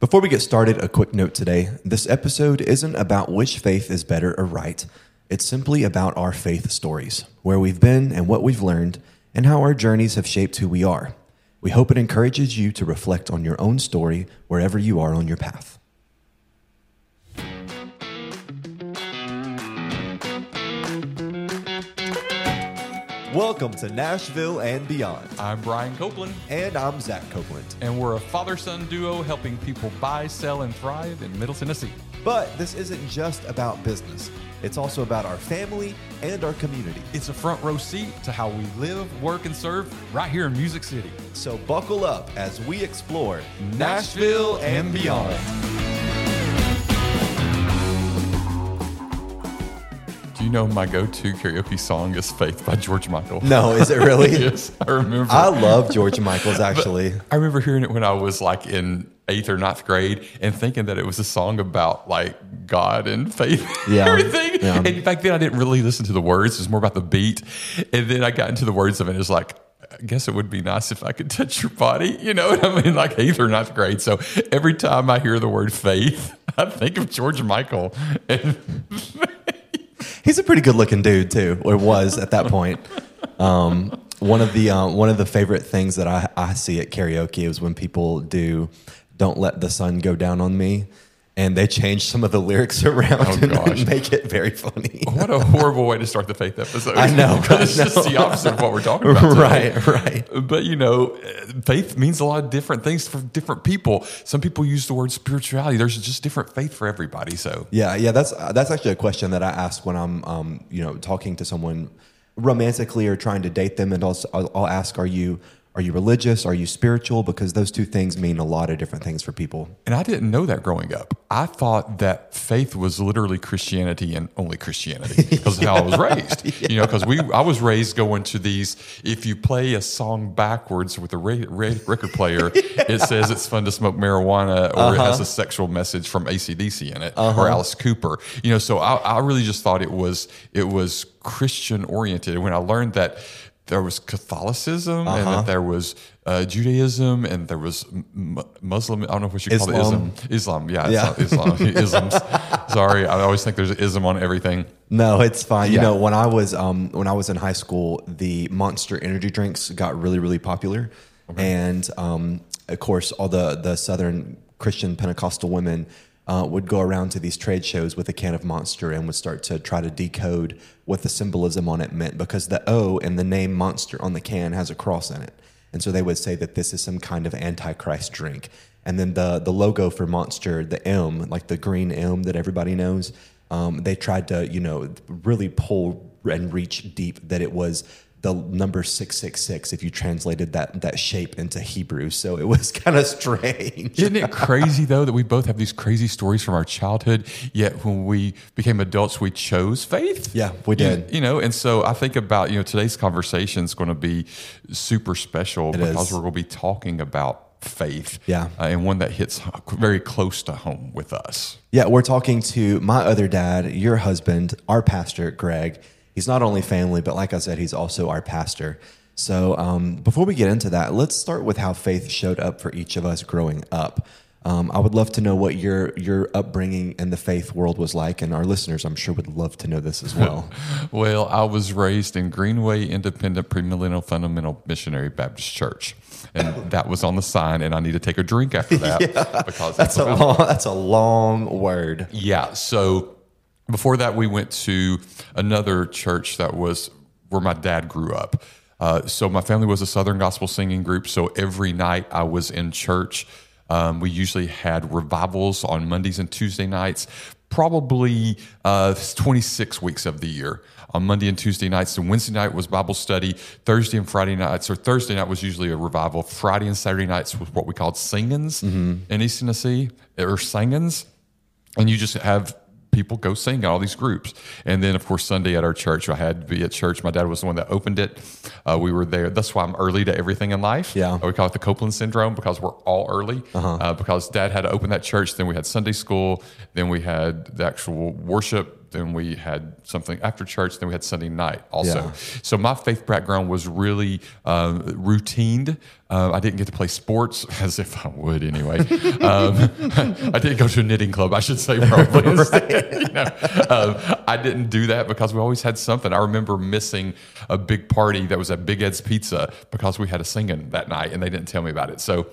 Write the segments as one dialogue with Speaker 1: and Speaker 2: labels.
Speaker 1: Before we get started, a quick note today. This episode isn't about which faith is better or right. It's simply about our faith stories, where we've been and what we've learned, and how our journeys have shaped who we are. We hope it encourages you to reflect on your own story wherever you are on your path. Welcome to Nashville and Beyond.
Speaker 2: I'm Brian Copeland.
Speaker 1: And I'm Zach Copeland.
Speaker 2: And we're a father-son duo helping people buy, sell, and thrive in Middle Tennessee.
Speaker 1: But this isn't just about business. It's also about our family and our community.
Speaker 2: It's a front row seat to how we live, work, and serve right here in Music City.
Speaker 1: So buckle up as we explore Nashville and beyond.
Speaker 2: Do you know my go-to karaoke song is Faith by George Michael?
Speaker 1: No, is it really?
Speaker 2: Yes, I remember.
Speaker 1: I love George Michael's, actually.
Speaker 2: But I remember hearing it when I was like in 8th or 9th grade and thinking that it was a song about like God and faith and everything. Yeah. And back then I didn't really listen to the words. It was more about the beat. And then I got into the words of it. And it was like, I guess it would be nice if I could touch your body. You know what I mean? Like 8th or 9th grade. So every time I hear the word faith, I think of George Michael. And
Speaker 1: he's a pretty good looking dude too, or was at that point. One of the favorite things that I see at karaoke is when people do "Don't Let the Sun Go Down on Me," and they change some of the lyrics around and make it very funny.
Speaker 2: What a horrible way to start the faith episode.
Speaker 1: I know.
Speaker 2: It's just the opposite of what we're talking about today.
Speaker 1: Right.
Speaker 2: But, you know, faith means a lot of different things for different people. Some people use the word spirituality. There's just different faith for everybody. So
Speaker 1: yeah, that's actually a question that I ask when I'm talking to someone romantically or trying to date them, and also I'll ask, are you religious? Are you spiritual? Because those two things mean a lot of different things for people.
Speaker 2: And I didn't know that growing up. I thought that faith was literally Christianity and only Christianity because of how I was raised. Yeah. You know, because I was raised going to these, if you play a song backwards with a record player, it says it's fun to smoke marijuana, or it has a sexual message from AC/DC in it, or Alice Cooper. You know, so I really just thought it was Christian oriented. And when I learned that there was Catholicism and that there was Judaism and there was Muslim. I don't know what you call it. Islam. Yeah. It's not Islam. Isms. Sorry. I always think there's an ism on everything.
Speaker 1: No, it's fine. Yeah. You know, when I was in high school, the Monster energy drinks got really, really popular. Okay. And of course, all the Southern Christian Pentecostal women would go around to these trade shows with a can of Monster and would start to try to decode what the symbolism on it meant, because the O in the name Monster on the can has a cross in it. And so they would say that this is some kind of antichrist drink. And then the logo for Monster, the M, like the green M that everybody knows, they tried to, really pull and reach deep that it was the number 666 if you translated that shape into Hebrew. So it was kind of strange.
Speaker 2: Isn't it crazy, though, that we both have these crazy stories from our childhood, yet when we became adults, we chose faith?
Speaker 1: Yeah, we did.
Speaker 2: And so I think about, today's conversation is going to be super special because we're going to be talking about faith.
Speaker 1: Yeah.
Speaker 2: And one that hits very close to home with us.
Speaker 1: Yeah, we're talking to my other dad, your husband, our pastor, Greg. He's not only family, but like I said, he's also our pastor. So before we get into that, let's start with how faith showed up for each of us growing up. I would love to know what your upbringing in the faith world was like, and our listeners, I'm sure, would love to know this as well.
Speaker 2: Well, I was raised in Greenway Independent Premillennial Fundamental Missionary Baptist Church, and that was on the sign, and I need to take a drink after that because
Speaker 1: that's a long word.
Speaker 2: Yeah, so before that, we went to another church that was where my dad grew up. So my family was a Southern gospel singing group. So every night I was in church. We usually had revivals on Mondays and Tuesday nights, probably 26 weeks of the year. On Monday and Tuesday nights, and Wednesday night was Bible study. Thursday and Friday nights, or Thursday night was usually a revival. Friday and Saturday nights was what we called sing-ins in East Tennessee, or sing-ins. And you just have people go sing in all these groups. And then, of course, Sunday at our church, I had to be at church. My dad was the one that opened it. We were there. That's why I'm early to everything in life.
Speaker 1: Yeah.
Speaker 2: We call it the Copeland syndrome because we're all early. Because Dad had to open that church. Then we had Sunday school. Then we had the actual worship then we had something after church, then we had Sunday night also.
Speaker 1: Yeah.
Speaker 2: So my faith background was really routined. I didn't get to play sports, as if I would anyway. I didn't go to a knitting club, I should say, probably. Instead, I didn't do that because we always had something. I remember missing a big party that was at Big Ed's Pizza because we had a singing that night, and they didn't tell me about it. So,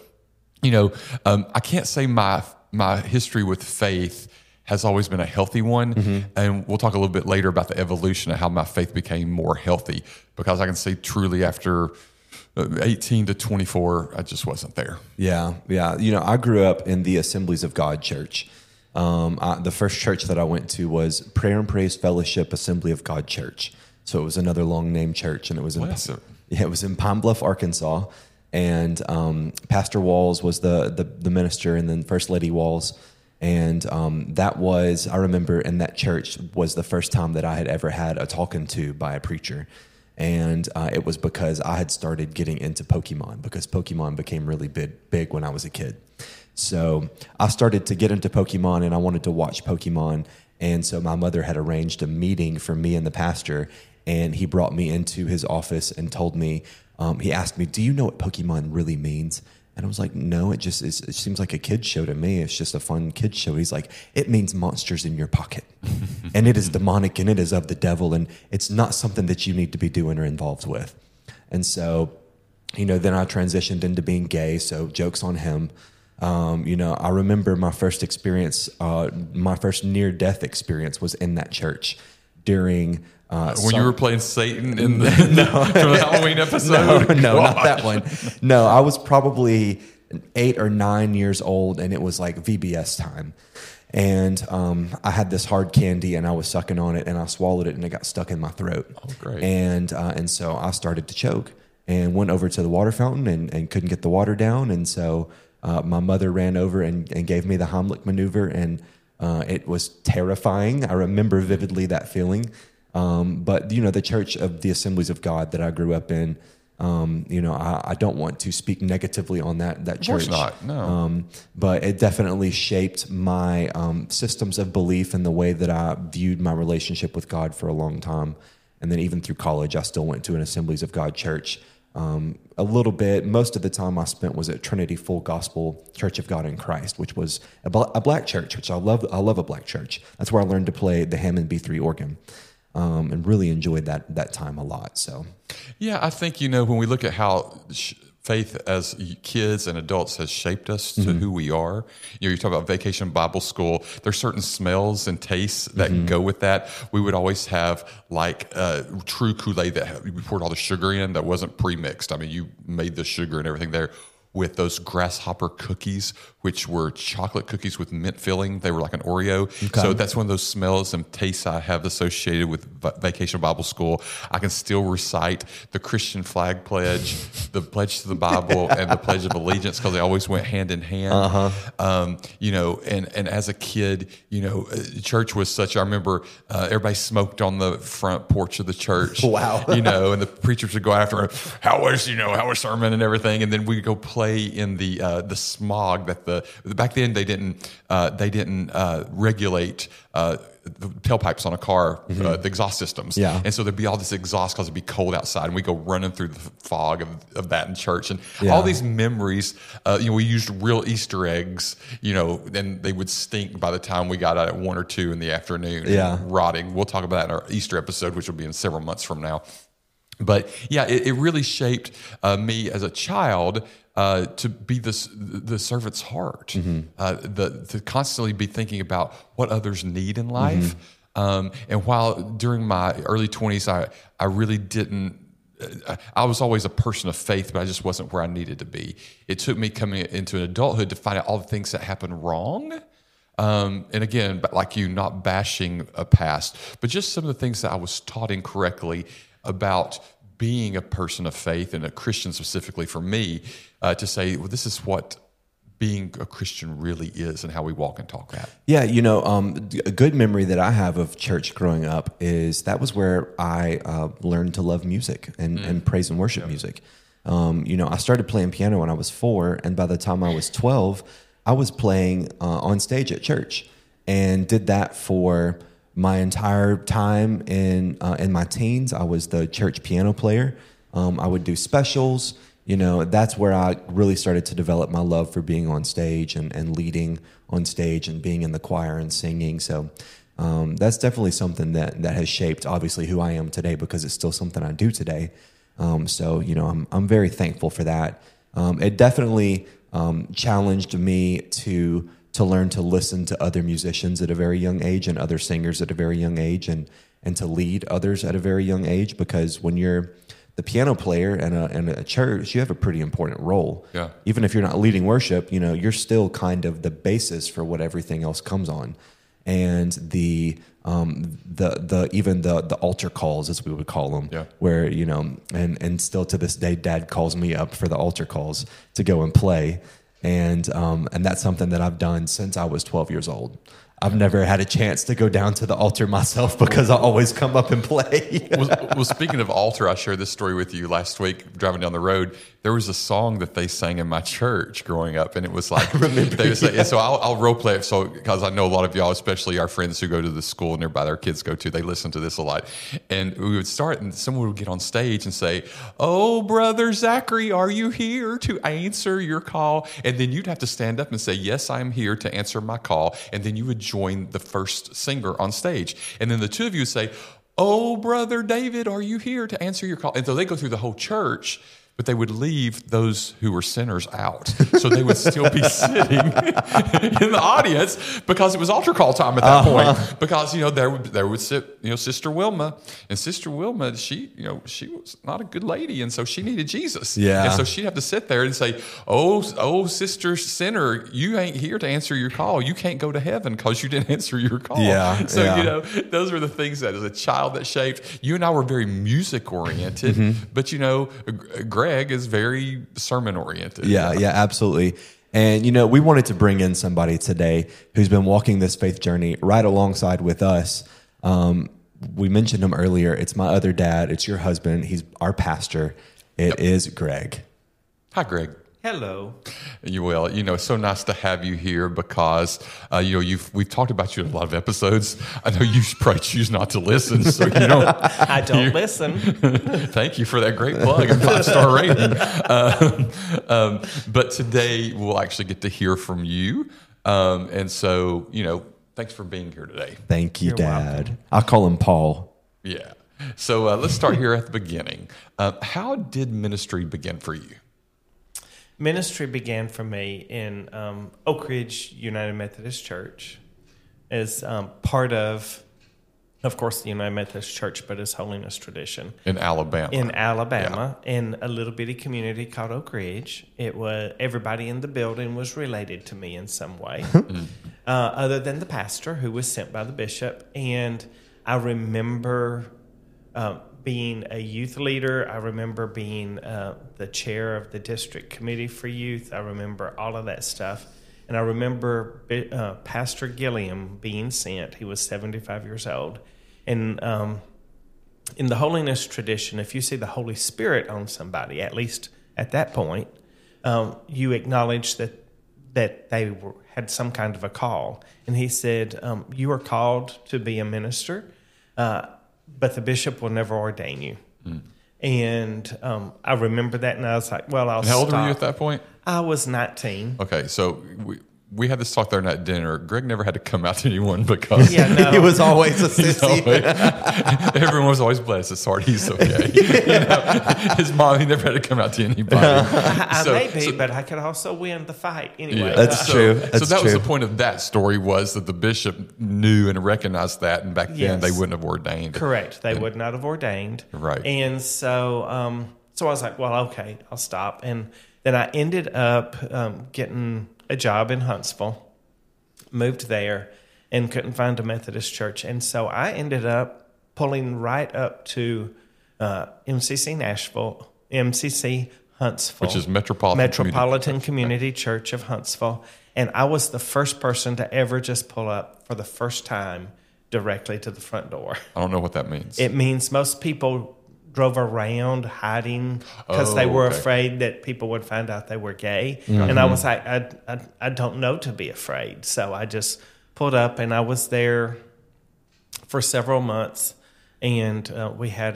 Speaker 2: I can't say my history with faith has always been a healthy one. And we'll talk a little bit later about the evolution of how my faith became more healthy, because I can say truly after 18 to 24, I just wasn't there.
Speaker 1: Yeah. I grew up in the Assemblies of God church. The first church that I went to was Prayer and Praise Fellowship Assembly of God Church. So it was another long name church, and it was in Pine Bluff, Arkansas. And Pastor Walls was the minister, and then First Lady Walls. And I remember in that church was the first time that I had ever had a talking to by a preacher. And it was because I had started getting into Pokemon, because Pokemon became really big when I was a kid. So I started to get into Pokemon, and I wanted to watch Pokemon. And so my mother had arranged a meeting for me and the pastor, and he brought me into his office and told me, he asked me, "Do you know what Pokemon really means?" And I was like, "No, it seems like a kid's show to me. It's just a fun kid's show." He's like, "It means monsters in your pocket. And it is demonic, and it is of the devil, and it's not something that you need to be doing or involved with." And so, then I transitioned into being gay, so joke's on him. I remember my first experience, my first near-death experience was in that church during...
Speaker 2: when you were playing Satan from the Halloween episode?
Speaker 1: No, not that one. No, I was probably 8 or 9 years old, and it was like VBS time. And I had this hard candy, and I was sucking on it, and I swallowed it, and it got stuck in my throat.
Speaker 2: Oh, great.
Speaker 1: And so I started to choke and went over to the water fountain and couldn't get the water down. And so my mother ran over and gave me the Heimlich maneuver, and it was terrifying. I remember vividly that feeling. But the Church of the Assemblies of God that I grew up in, I don't want to speak negatively on that church.
Speaker 2: Of course not, no.
Speaker 1: But it definitely shaped my systems of belief and the way that I viewed my relationship with God for a long time. And then even through college, I still went to an Assemblies of God church a little bit. Most of the time I spent was at Trinity Full Gospel Church of God in Christ, which was a black church, which I love. I love a black church. That's where I learned to play the Hammond B3 organ. And really enjoyed that time a lot. So,
Speaker 2: yeah, I think when we look at how faith as kids and adults has shaped us to who we are. You talk about Vacation Bible School. There's certain smells and tastes that go with that. We would always have true Kool-Aid that we poured all the sugar in that wasn't pre-mixed. I mean, you made the sugar and everything there. With those grasshopper cookies, which were chocolate cookies with mint filling. They were like an Oreo. Okay. So that's one of those smells and tastes I have associated with Vacation Bible School. I can still recite the Christian flag pledge, the pledge to the Bible, and the Pledge of Allegiance, because they always went hand in hand. And as a kid, church was such, I remember everybody smoked on the front porch of the church.
Speaker 1: Wow.
Speaker 2: And the preachers would go after, how was sermon and everything, and then we'd go play in the smog that back then they didn't regulate the tailpipes on a car, the exhaust systems.
Speaker 1: Yeah.
Speaker 2: And so there'd be all this exhaust because it'd be cold outside, and we go running through the fog of that in church. And all these memories, we used real Easter eggs, and they would stink by the time we got out at 1 or 2 in the afternoon.
Speaker 1: Yeah.
Speaker 2: Rotting. We'll talk about that in our Easter episode, which will be in several months from now. But yeah, it really shaped me as a child to be the servant's heart, to constantly be thinking about what others need in life. And while during my early 20s, I really didn't. I was always a person of faith, but I just wasn't where I needed to be. It took me coming into an adulthood to find out all the things that happened wrong. And again, like you, not bashing a past, but just some of the things that I was taught incorrectly about being a person of faith, and a Christian specifically for me, to say, well, this is what being a Christian really is and how we walk and talk that. Yeah,
Speaker 1: a good memory that I have of church growing up is that was where I learned to love music and praise and worship music. I started playing piano when I was 4, and by the time I was 12, I was playing on stage at church, and did that for my entire time in my teens, I was the church piano player. I would do specials. That's where I really started to develop my love for being on stage and leading on stage and being in the choir and singing. So that's definitely something that has shaped, obviously, who I am today, because it's still something I do today. So I'm very thankful for that. It definitely challenged me to learn to listen to other musicians at a very young age and other singers at a very young age, and to lead others at a very young age, because when you're the piano player in a church, you have a pretty important role.
Speaker 2: Yeah.
Speaker 1: Even if you're not leading worship, you're still kind of the basis for what everything else comes on. And the altar calls, as we would call them, where and still to this day, Dad calls me up for the altar calls to go and play, and that's something that I've done since I was 12 years old. I've never had a chance to go down to the altar myself because I always come up and play.
Speaker 2: Well, speaking of altar, I shared this story with you last week driving down the road. There was a song that they sang in my church growing up, and it was like, they would say, so I'll role play it. So, because I know a lot of y'all, especially our friends who go to the school nearby their kids go to, they listen to this a lot. And we would start, and someone would get on stage and say, "Oh, brother Zachary, are you here to answer your call?" And then you'd have to stand up and say, "Yes, I'm here to answer my call." And then you would join the first singer on stage. And then the two of you would say, "Oh, brother David, are you here to answer your call?" And so they go through the whole church, but they would leave those who were sinners out. So they would still be sitting in the audience because it was altar call time at that point. Because, there would sit, Sister Wilma. And Sister Wilma, she was not a good lady. And so she needed Jesus.
Speaker 1: Yeah.
Speaker 2: And so she'd have to sit there and say, oh, Sister Sinner, you ain't here to answer your call. You can't go to heaven because you didn't answer your call.
Speaker 1: Yeah.
Speaker 2: So, those were the things that as a child that shaped. You and I were very music oriented, but, Greg is very sermon oriented.
Speaker 1: Yeah, absolutely. And, we wanted to bring in somebody today who's been walking this faith journey right alongside with us. We mentioned him earlier. It's my other dad. It's your husband. He's our pastor. It is Greg.
Speaker 2: Hi, Greg.
Speaker 3: Hello.
Speaker 2: You will. It's so nice to have you here because, we've talked about you in a lot of episodes. I know you probably choose not to listen, so you don't.
Speaker 3: I don't listen.
Speaker 2: Thank you for that great plug and 5-star rating. But today we'll actually get to hear from you. And so, thanks for being here today.
Speaker 1: Thank you,
Speaker 3: You're
Speaker 1: Dad.
Speaker 3: welcome.
Speaker 1: I call him Paul.
Speaker 2: Yeah. So let's start here at the beginning. How did ministry begin for you?
Speaker 3: Ministry began for me in Oak Ridge United Methodist Church as part of course, the United Methodist Church, but as Holiness Tradition.
Speaker 2: In Alabama.
Speaker 3: In a little bitty community called Oak Ridge. It was everybody in the building was related to me in some way, other than the pastor who was sent by the bishop. And I remember being a youth leader. I remember being the chair of the district committee for youth. I remember all of that stuff. And I remember Pastor Gilliam being sent. He was 75 years old. And in the holiness tradition, if you see the Holy Spirit on somebody, at least at that point, you acknowledge that they had some kind of a call. And he said, you are called to be a minister, but the bishop will never ordain you. And I remember that, and I was like, well, I'll stop.
Speaker 2: How old were you at that point?
Speaker 3: I was 19.
Speaker 2: Okay, so we had this talk there at dinner. Greg never had to come out to anyone because
Speaker 1: he was always a sissy.
Speaker 2: Everyone was always blessed. His heart, he's okay. His mom, he never had to come out to anybody.
Speaker 3: I may be, but I could also win the fight anyway.
Speaker 1: Yeah, that's true.
Speaker 2: So that was the point of that story, was that the bishop knew and recognized that, and back then they wouldn't have ordained.
Speaker 3: Correct. They would not have ordained.
Speaker 2: Right.
Speaker 3: And so, so I was like, well, okay, I'll stop. And then I ended up getting a job in Huntsville, moved there, and couldn't find a Methodist church. And so I ended up pulling right up to MCC Huntsville.
Speaker 2: Which is Metropolitan
Speaker 3: Community Church of Huntsville. And I was the first person to ever just pull up for the first time directly to the front door.
Speaker 2: I don't know what that means.
Speaker 3: It means most people drove around hiding because they were afraid that people would find out they were gay. Mm-hmm. And I was like, I don't know to be afraid. So I just pulled up, and I was there for several months, and we had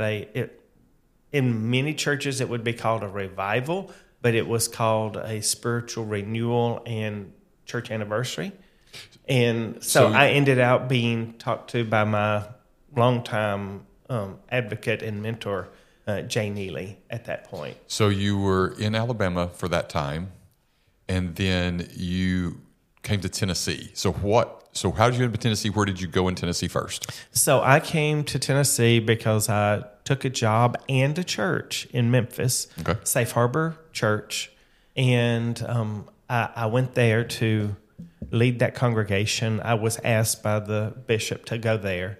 Speaker 3: in many churches it would be called a revival, but it was called a spiritual renewal and church anniversary. And so I ended up being talked to by my longtime advocate and mentor, Jay Neely, at that point.
Speaker 2: So you were in Alabama for that time, and then you came to Tennessee. So how did you get to Tennessee? Where did you go in Tennessee first?
Speaker 3: So I came to Tennessee because I took a job and a church in Memphis, Safe Harbor Church, and I went there to lead that congregation. I was asked by the bishop to go there,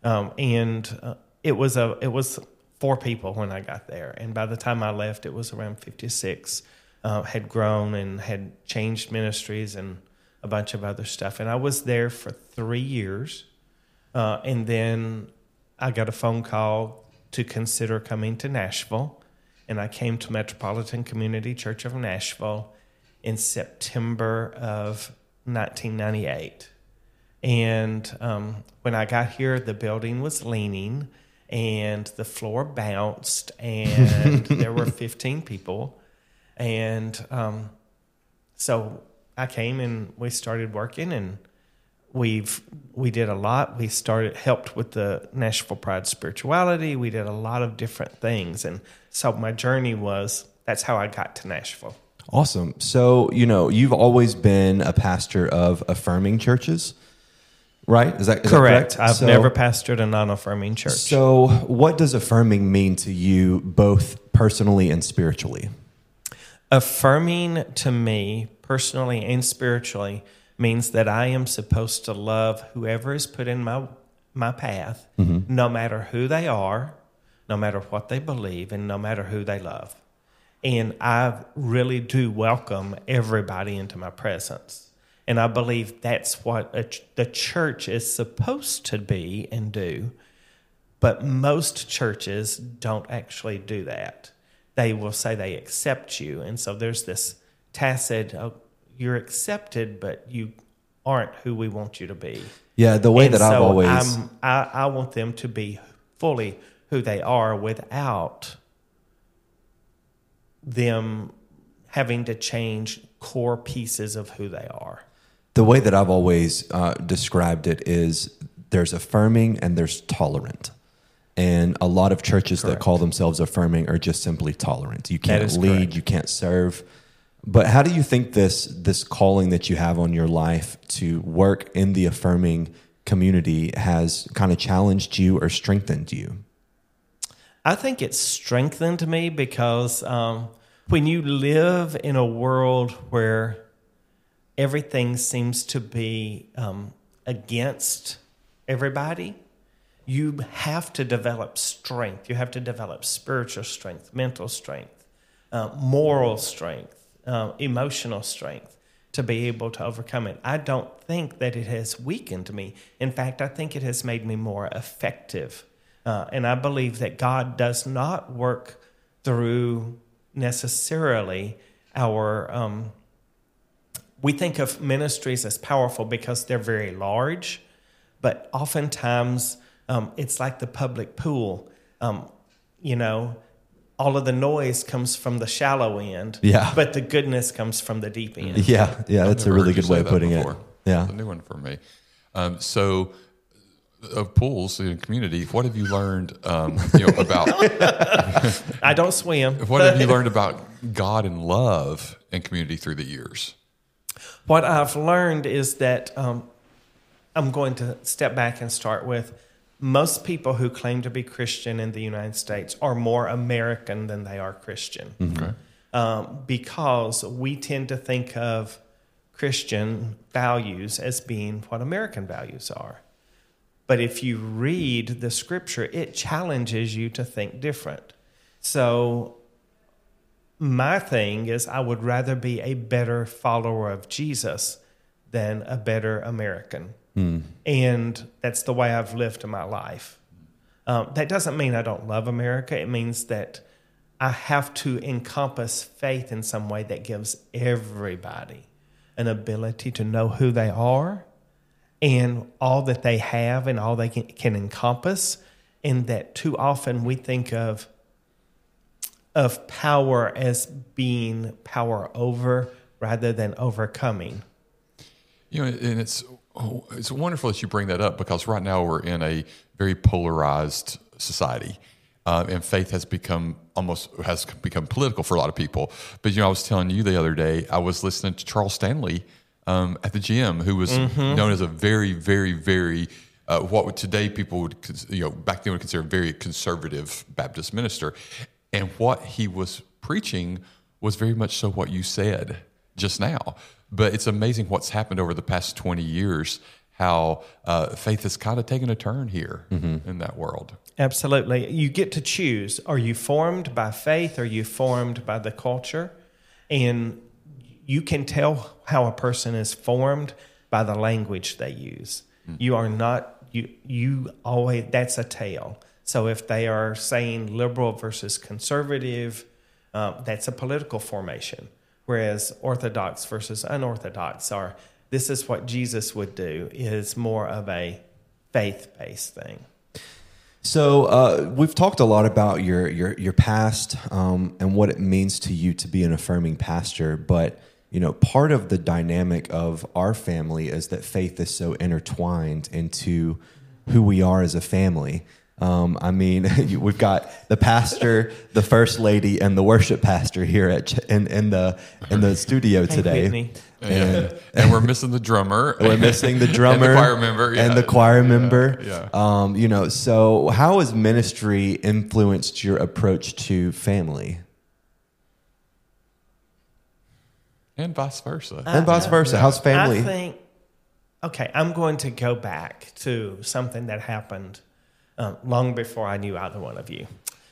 Speaker 3: and it was 4 people when I got there, and by the time I left, it was around 56. Had grown and had changed ministries and a bunch of other stuff. And I was there for 3 years, and then I got a phone call to consider coming to Nashville, and I came to Metropolitan Community Church of Nashville in September of 1998. And when I got here, the building was leaning, and the floor bounced, and there were 15 people. And so I came and we started working, and we did a lot. We helped with the Nashville Pride Spirituality. We did a lot of different things. And so my journey that's how I got to Nashville.
Speaker 1: Awesome. So, you've always been a pastor of affirming churches, right? Is that correct?
Speaker 3: I've never pastored a non-affirming church.
Speaker 1: So what does affirming mean to you, both personally and spiritually?
Speaker 3: Affirming to me, personally and spiritually, means that I am supposed to love whoever is put in my path, no matter who they are, no matter what they believe, and no matter who they love. And I really do welcome everybody into my presence. And I believe that's what the church is supposed to be and do. But most churches don't actually do that. They will say they accept you. And so there's this tacit, you're accepted, but you aren't who we want you to be.
Speaker 1: Yeah, the way that I've always...
Speaker 3: I want them to be fully who they are without them having to change core pieces of who they are.
Speaker 1: The way that I've always described it is there's affirming and there's tolerant. And a lot of churches that call themselves affirming are just simply tolerant. You can't lead, you can't serve. But how do you think this calling that you have on your life to work in the affirming community has kind of challenged you or strengthened you?
Speaker 3: I think it's strengthened me because when you live in a world where everything seems to be against everybody, you have to develop strength. You have to develop spiritual strength, mental strength, moral strength, emotional strength to be able to overcome it. I don't think that it has weakened me. In fact, I think it has made me more effective. And I believe that God does not work through necessarily our... we think of ministries as powerful because they're very large, but oftentimes it's like the public pool. All of the noise comes from the shallow end, but the goodness comes from the deep end.
Speaker 1: Yeah, that's a really good way of putting it. Yeah,
Speaker 2: that's a new one for me. So, of pools in community, what have you learned about?
Speaker 3: I don't swim.
Speaker 2: What have you learned about God and love in community through the years?
Speaker 3: What I've learned is that I'm going to step back and start with most people who claim to be Christian in the United States are more American than they are Christian.
Speaker 2: Okay.
Speaker 3: Because we tend to think of Christian values as being what American values are. But if you read the scripture, it challenges you to think different. So my thing is I would rather be a better follower of Jesus than a better American. And that's the way I've lived in my life. That doesn't mean I don't love America. It means that I have to encompass faith in some way that gives everybody an ability to know who they are and all that they have and all they can encompass, and that too often we think of power as being power over rather than overcoming.
Speaker 2: And it's wonderful that you bring that up, because right now we're in a very polarized society, and faith has become political for a lot of people. But I was telling you the other day, I was listening to Charles Stanley at the gym, who was known as a very, very, very what today people would back then would consider a very conservative Baptist minister, and what he was preaching was very much so what you said just now. But it's amazing what's happened over the past 20 years, how faith has kind of taken a turn here in that world.
Speaker 3: Absolutely. You get to choose. Are you formed by faith? Are you formed by the culture? And you can tell how a person is formed by the language they use. You are not, you always, that's a tale. So if they are saying liberal versus conservative, that's a political formation. Whereas orthodox versus unorthodox are, this is what Jesus would do, is more of a faith-based thing.
Speaker 1: So we've talked a lot about your past and what it means to you to be an affirming pastor, but part of the dynamic of our family is that faith is so intertwined into who we are as a family. We've got the pastor, the first lady, and the worship pastor here in the studio today.
Speaker 2: And we're missing the drummer.
Speaker 1: We're missing the drummer
Speaker 2: and the choir member.
Speaker 1: And the choir member.
Speaker 2: Yeah.
Speaker 1: So how has ministry influenced your approach to family?
Speaker 2: And vice versa.
Speaker 1: How's family?
Speaker 3: I think, I'm going to go back to something that happened long before I knew either one of you.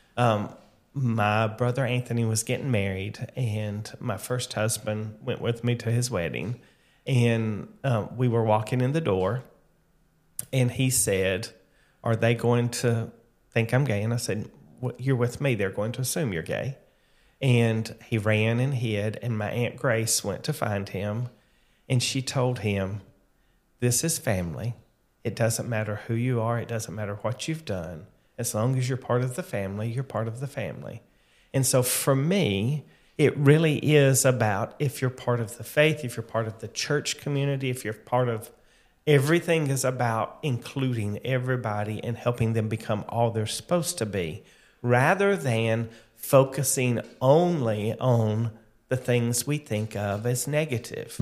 Speaker 3: My brother Anthony was getting married, and my first husband went with me to his wedding. And we were walking in the door, and he said, "Are they going to think I'm gay?" And I said, "You're with me. They're going to assume you're gay." And he ran and hid, and my Aunt Grace went to find him, and she told him, "This is family. It doesn't matter who you are. It doesn't matter what you've done. As long as you're part of the family, you're part of the family." And so for me, it really is about, if you're part of the faith, if you're part of the church community, if you're part of, everything is about including everybody and helping them become all they're supposed to be, rather than focusing only on the things we think of as negative.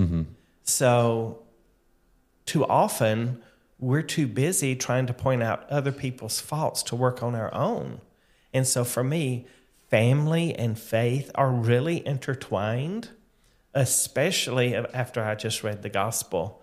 Speaker 3: So too often, we're too busy trying to point out other people's faults to work on our own. And so for me, family and faith are really intertwined, especially after I just read the gospel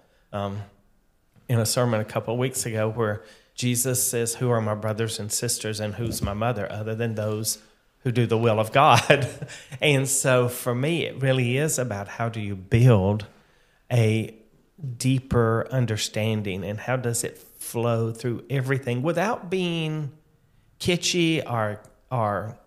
Speaker 3: in a sermon a couple of weeks ago, where Jesus says, "Who are my brothers and sisters, and who's my mother, other than those who do the will of God?" And so for me, it really is about, how do you build a deeper understanding, and how does it flow through everything without being kitschy or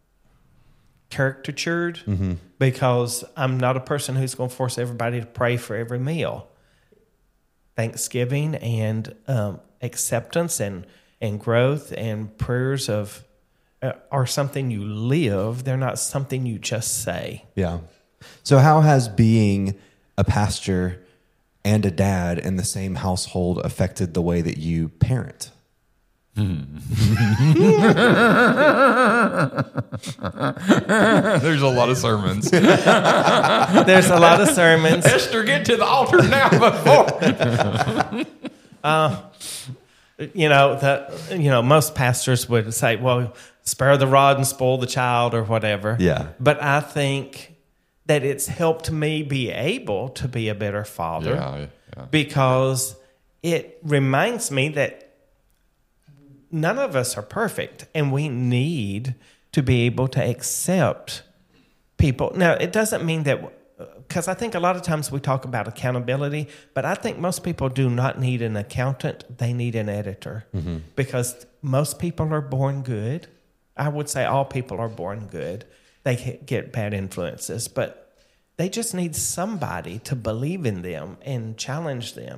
Speaker 3: caricatured, because I'm not a person who's going to force everybody to pray for every meal. Thanksgiving and acceptance and growth and prayers are something you live. They're not something you just say.
Speaker 1: Yeah. So how has being a pastor and a dad in the same household affected the way that you parent?
Speaker 2: There's a lot of sermons.
Speaker 3: There's a lot of sermons.
Speaker 2: Esther, get to the altar now before.
Speaker 3: Most pastors would say, "Well, spare the rod and spoil the child," or whatever.
Speaker 1: Yeah.
Speaker 3: But I think that it's helped me be able to be a better father, because it reminds me that none of us are perfect, and we need to be able to accept people. Now, it doesn't mean that, because I think a lot of times we talk about accountability, but I think most people do not need an accountant. They need an editor, because most people are born good. I would say all people are born good. They get bad influences, but they just need somebody to believe in them and challenge them.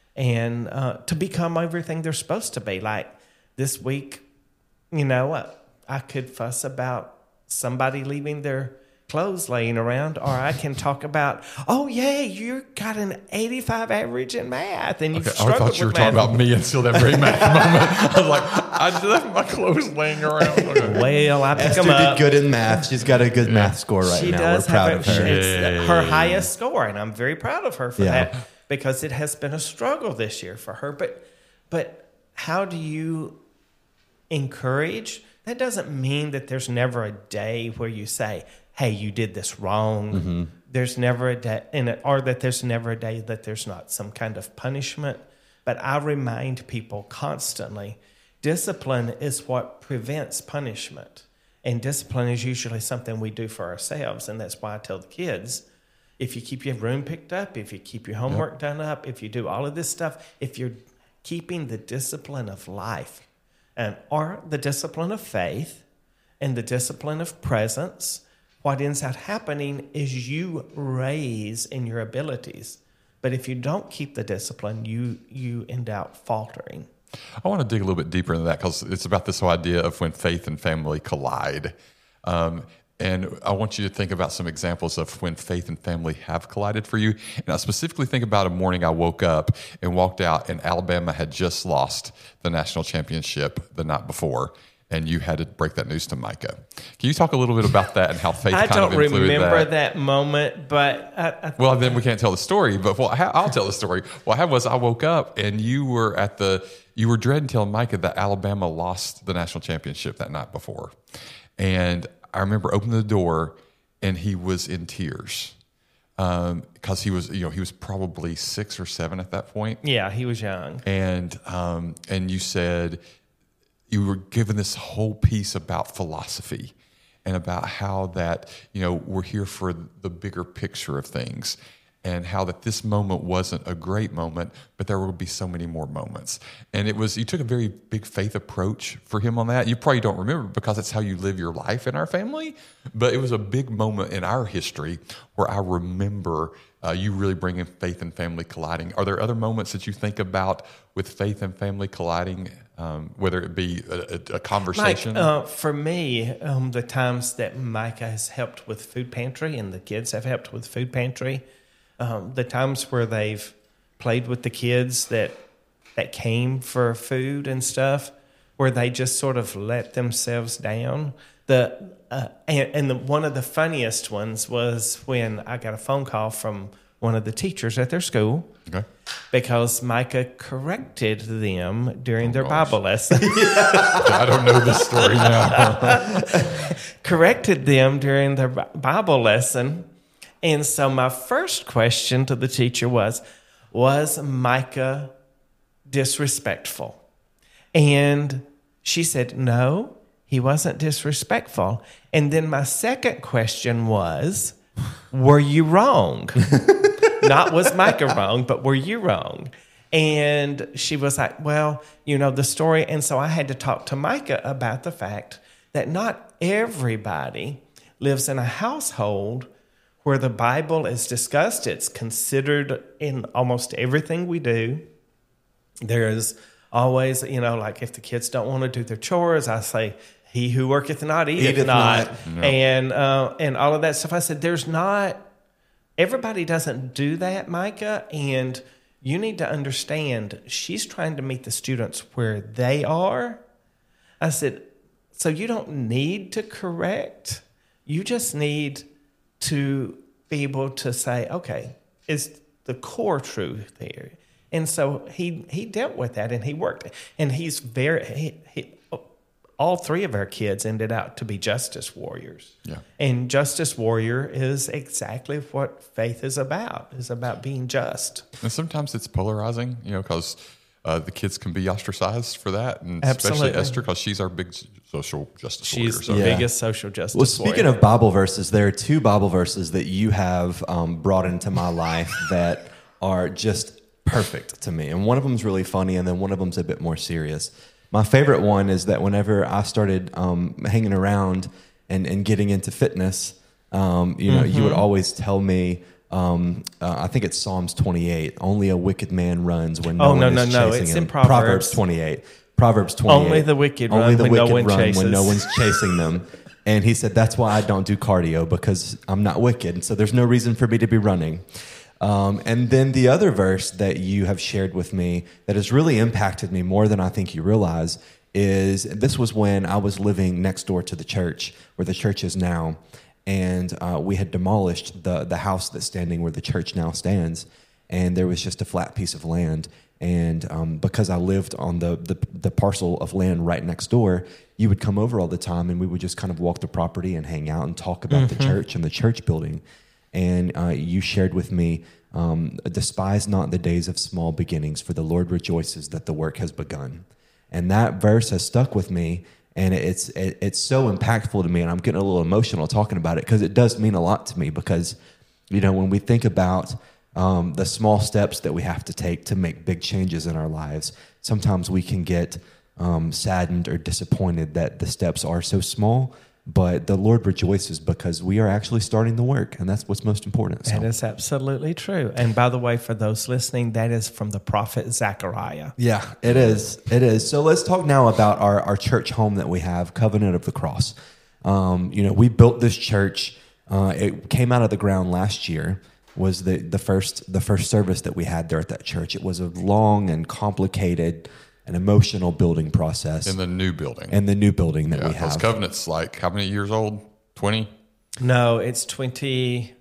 Speaker 3: and to become everything they're supposed to be. Like this week, you know, I could fuss about somebody leaving their clothes laying around, or I can talk about, oh yeah, you got an 85 average in math, and you've struggled with math.
Speaker 2: I thought you were talking about me until that very math moment. I was like, I left my clothes laying around.
Speaker 3: Well, I pick
Speaker 1: Esther
Speaker 3: them up.
Speaker 1: did good in math. She's got a good math score right
Speaker 3: She
Speaker 1: now.
Speaker 3: does
Speaker 1: We're proud
Speaker 3: have
Speaker 1: of her.
Speaker 3: It's her highest score, and I'm very proud of her for that, because it has been a struggle this year for her. But how do you encourage? That doesn't mean that there's never a day where you say, hey, you did this wrong. Mm-hmm. There's never a day, or that there's never a day that there's not some kind of punishment. But I remind people constantly, discipline is what prevents punishment. And discipline is usually something we do for ourselves. And that's why I tell the kids, if you keep your room picked up, if you keep your homework done up, if you do all of this stuff, if you're keeping the discipline of life, or the discipline of faith and the discipline of presence, what ends up happening is you raise in your abilities. But if you don't keep the discipline, you end up faltering.
Speaker 2: I want to dig a little bit deeper into that, because it's about this whole idea of when faith and family collide. And I want you to think about some examples of when faith and family have collided for you. And I specifically think about a morning I woke up and walked out, and Alabama had just lost the national championship the night before, and you had to break that news to Micah. Can you talk a little bit about that and how faith kind of influenced that?
Speaker 3: I don't remember that moment, but...
Speaker 2: Well, then we can't tell the story, but I'll tell the story. What happened was I woke up, and you were dreading telling Micah that Alabama lost the national championship that night before. And I remember opening the door, and he was in tears because he was probably 6 or 7 at that point.
Speaker 3: Yeah, he was young.
Speaker 2: And you said you were given this whole piece about philosophy and about how that we're here for the bigger picture of things, and how that this moment wasn't a great moment, but there will be so many more moments. And you took a very big faith approach for him on that. You probably don't remember because it's how you live your life in our family, but it was a big moment in our history where I remember you really bringing faith and family colliding. Are there other moments that you think about with faith and family colliding, whether it be a conversation?
Speaker 3: Mike, for me, the times that Micah has helped with food pantry and the kids have helped with food pantry, the times where they've played with the kids that came for food and stuff, where they just sort of let themselves down. One of the funniest ones was when I got a phone call from one of the teachers at their school, because Micah corrected them during their Bible lesson.
Speaker 2: I don't know this story now.
Speaker 3: Corrected them during their Bible lesson. And so my first question to the teacher was Micah disrespectful? And she said, no, he wasn't disrespectful. And then my second question was, were you wrong? Not was Micah wrong, but were you wrong? And she was like, well, the story. And so I had to talk to Micah about the fact that not everybody lives in a household where the Bible is discussed. It's considered in almost everything we do. There is always, like if the kids don't want to do their chores, I say, he who worketh not, eateth not. No. And all of that stuff. I said, everybody doesn't do that, Micah, and you need to understand, she's trying to meet the students where they are. I said, so you don't need to correct. You just need to be able to say, okay, is the core truth there? And so he dealt with that, and he worked. And he's all 3 of our kids ended out to be justice warriors. Yeah. And justice warrior is exactly what faith is about being just.
Speaker 2: And sometimes it's polarizing, because the kids can be ostracized for that, and
Speaker 3: Absolutely.
Speaker 2: Especially Esther, because she's our big social justice warrior.
Speaker 3: She's the biggest social justice
Speaker 1: warrior. Well, speaking of Bible verses, there are 2 Bible verses that you have brought into my life that are just perfect to me. And one of them is really funny, and then one of them is a bit more serious. My favorite one is that whenever I started hanging around and getting into fitness, you would always tell me I think it's Psalms 28. Only a wicked man runs when
Speaker 3: Oh,
Speaker 1: no one is chasing him.
Speaker 3: it's in Proverbs.
Speaker 1: 28. Proverbs 28.
Speaker 3: Only the wicked run when no one chases.
Speaker 1: when no one's chasing them. And he said, that's why I don't do cardio, because I'm not wicked. So there's no reason for me to be running. And then the other verse that you have shared with me that has really impacted me more than I think you realize is, this was when I was living next door to the church, where the church is now. And we had demolished the house that's standing where the church now stands. And there was just a flat piece of land. And because I lived on the parcel of land right next door, you would come over all the time, and we would just kind of walk the property and hang out and talk about the church and the church building. And you shared with me, despise not the days of small beginnings, for the Lord rejoices that the work has begun. And that verse has stuck with me, and it's so impactful to me, and I'm getting a little emotional talking about it, because it does mean a lot to me. Because, you know, when we think about the small steps that we have to take to make big changes in our lives, sometimes we can get saddened or disappointed that the steps are so small. But the Lord rejoices because we are actually starting the work, and that's what's most important. So.
Speaker 3: That is absolutely true. And by the way, for those listening, that is from the prophet Zechariah.
Speaker 1: Yeah, it is. It is. So let's talk now about our church home that we have, Covenant of the Cross. You know, we built this church. It came out of the ground last year. Was the first service that we had there at that church. It was a long and complicated an emotional building process.
Speaker 2: In the new building.
Speaker 1: And the new building that we have.
Speaker 2: Those Covenant's like how many years old? 20?
Speaker 3: No, it's 20.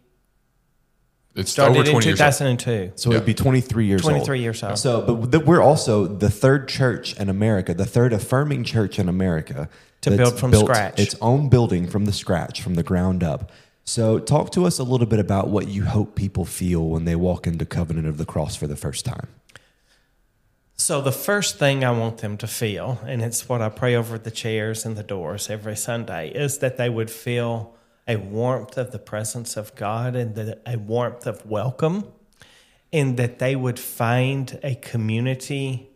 Speaker 2: It's
Speaker 3: started
Speaker 2: over 20
Speaker 3: in 2002.
Speaker 1: Years old. So it'd be 23 years old.
Speaker 3: 23 years old.
Speaker 1: So, but we're also the third church in America, the third affirming church in America.
Speaker 3: To build from scratch.
Speaker 1: Its own building from the scratch, from the ground up. So talk to us a little bit about what you hope people feel when they walk into Covenant of the Cross for the first time.
Speaker 3: So the first thing I want them to feel, and it's what I pray over the chairs and the doors every Sunday, is that they would feel a warmth of the presence of God, and a warmth of welcome, and that they would find a community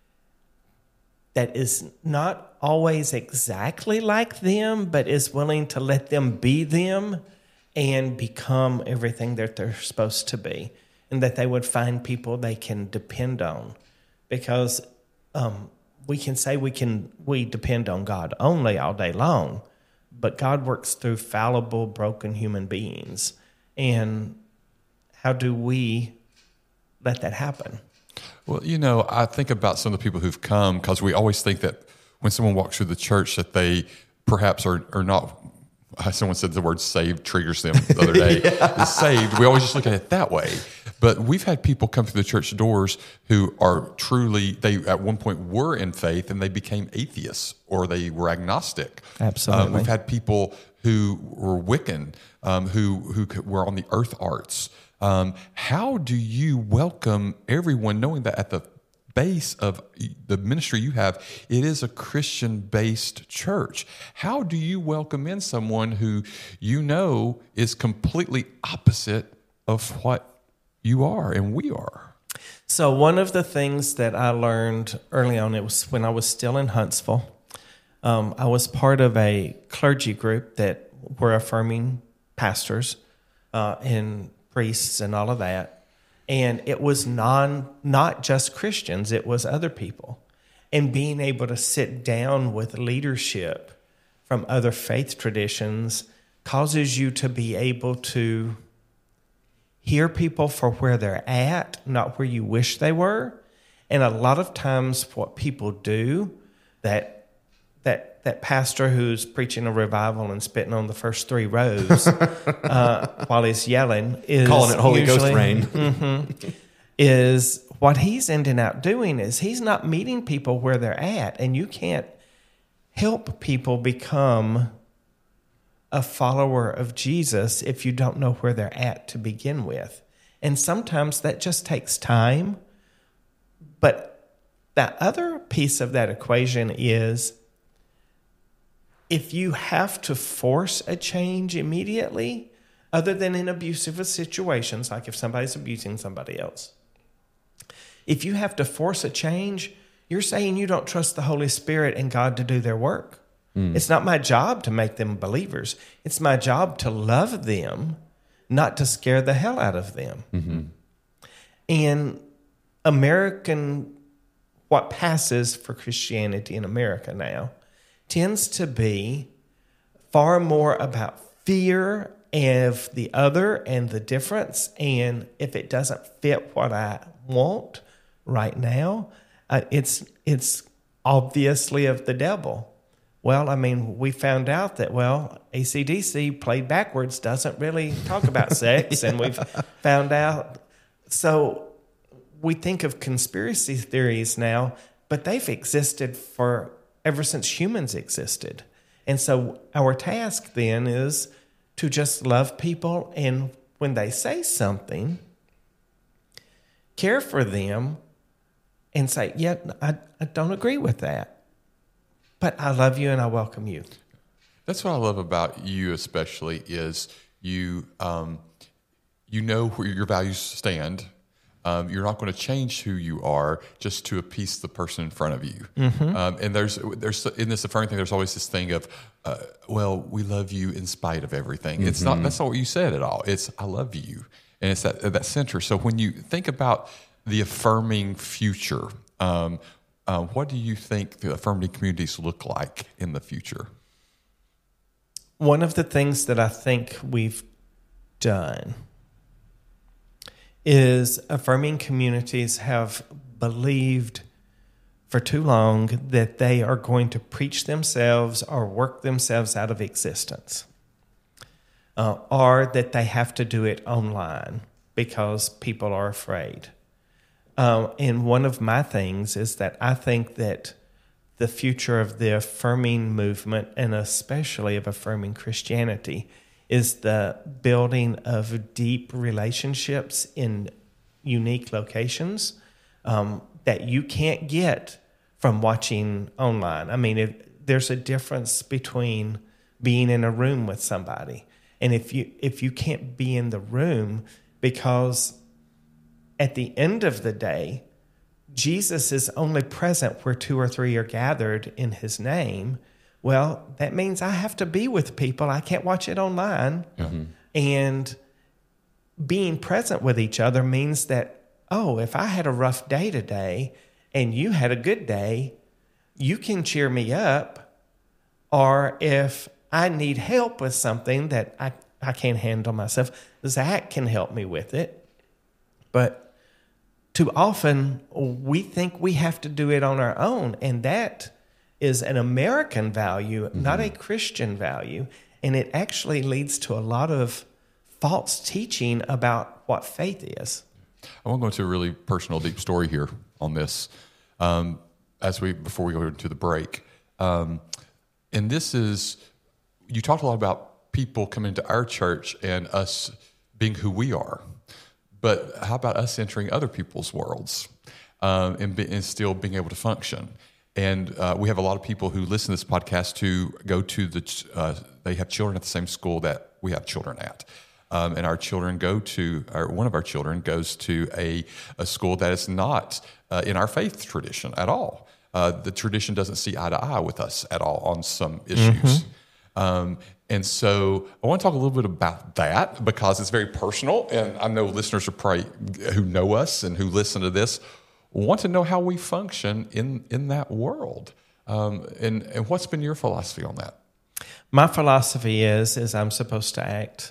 Speaker 3: that is not always exactly like them, but is willing to let them be them and become everything that they're supposed to be, and that they would find people they can depend on. Because we can say we depend on God only all day long, but God works through fallible, broken human beings. And how do we let that happen?
Speaker 2: Well, you know, I think about some of the people who've come, because we always think that when someone walks through the church that they perhaps are not, someone said the word saved triggers them the other day. Yeah. Saved. We always just look at it that way. But we've had people come through the church doors who are truly, they at one point were in faith and they became atheists, or they were agnostic.
Speaker 3: Absolutely.
Speaker 2: We've had people who were Wiccan, who were on the earth arts. How do you welcome everyone, knowing that at the base of the ministry you have, it is a Christian-based church? How do you welcome in someone who you know is completely opposite of what you are and we are?
Speaker 3: So one of the things that I learned early on, it was when I was still in Huntsville. I was part of a clergy group that were affirming pastors and priests and all of that. And it was not just Christians, it was other people. And being able to sit down with leadership from other faith traditions causes you to be able to hear people for where they're at, not where you wish they were. And a lot of times what people do, that pastor who's preaching a revival and spitting on the first 3 rows while he's yelling, is
Speaker 1: calling it Holy Ghost rain.
Speaker 3: Is what he's ending up doing is he's not meeting people where they're at, and you can't help people become a follower of Jesus if you don't know where they're at to begin with. And sometimes that just takes time. But that other piece of that equation is, if you have to force a change immediately, other than in abusive situations, like if somebody's abusing somebody else, if you have to force a change, you're saying you don't trust the Holy Spirit and God to do their work. It's not my job to make them believers. It's my job to love them, not to scare the hell out of them.
Speaker 1: Mm-hmm.
Speaker 3: And what passes for Christianity in America now tends to be far more about fear of the other and the difference. And if it doesn't fit what I want right now, it's obviously of the devil. Well, I mean, we found out that, AC/DC played backwards doesn't really talk about sex, and we've found out. So we think of conspiracy theories now, but they've existed ever since humans existed. And so our task then is to just love people, and when they say something, care for them and say, yeah, I don't agree with that, but I love you and I welcome you.
Speaker 2: That's what I love about you, especially, is you know where your values stand. You're not going to change who you are just to appease the person in front of you. Mm-hmm. And there's in this affirming thing, there's always this thing of, we love you in spite of everything. Mm-hmm. That's not what you said at all. It's I love you, and it's that center. So when you think about the affirming future, what do you think the affirming communities look like in the future?
Speaker 3: One of the things that I think we've done is affirming communities have believed for too long that they are going to preach themselves or work themselves out of existence, or that they have to do it online because people are afraid. And one of my things is that I think that the future of the affirming movement, and especially of affirming Christianity, is the building of deep relationships in unique locations that you can't get from watching online. I mean, there's a difference between being in a room with somebody, and if you can't be in the room, because at the end of the day, Jesus is only present where 2 or 3 are gathered in his name. Well, that means I have to be with people. I can't watch it online. Mm-hmm. And being present with each other means that, if I had a rough day today and you had a good day, you can cheer me up. Or if I need help with something that I can't handle myself, Zach can help me with it. But too often we think we have to do it on our own, and that is an American value, mm-hmm. not a Christian value, and it actually leads to a lot of false teaching about what faith is.
Speaker 2: I want to go into a really personal, deep story here on this before we go into the break. And this is, you talked a lot about people coming to our church and us being who we are. But how about us entering other people's worlds and still being able to function? And we have a lot of people who listen to this podcast who go to they have children at the same school that we have children at. And our children one of our children goes to a school that is not in our faith tradition at all. The tradition doesn't see eye to eye with us at all on some issues. Mm-hmm. And so I want to talk a little bit about that because it's very personal, and I know listeners are probably who know us and who listen to this want to know how we function in that world. And what's been your philosophy on that?
Speaker 3: My philosophy is I'm supposed to act.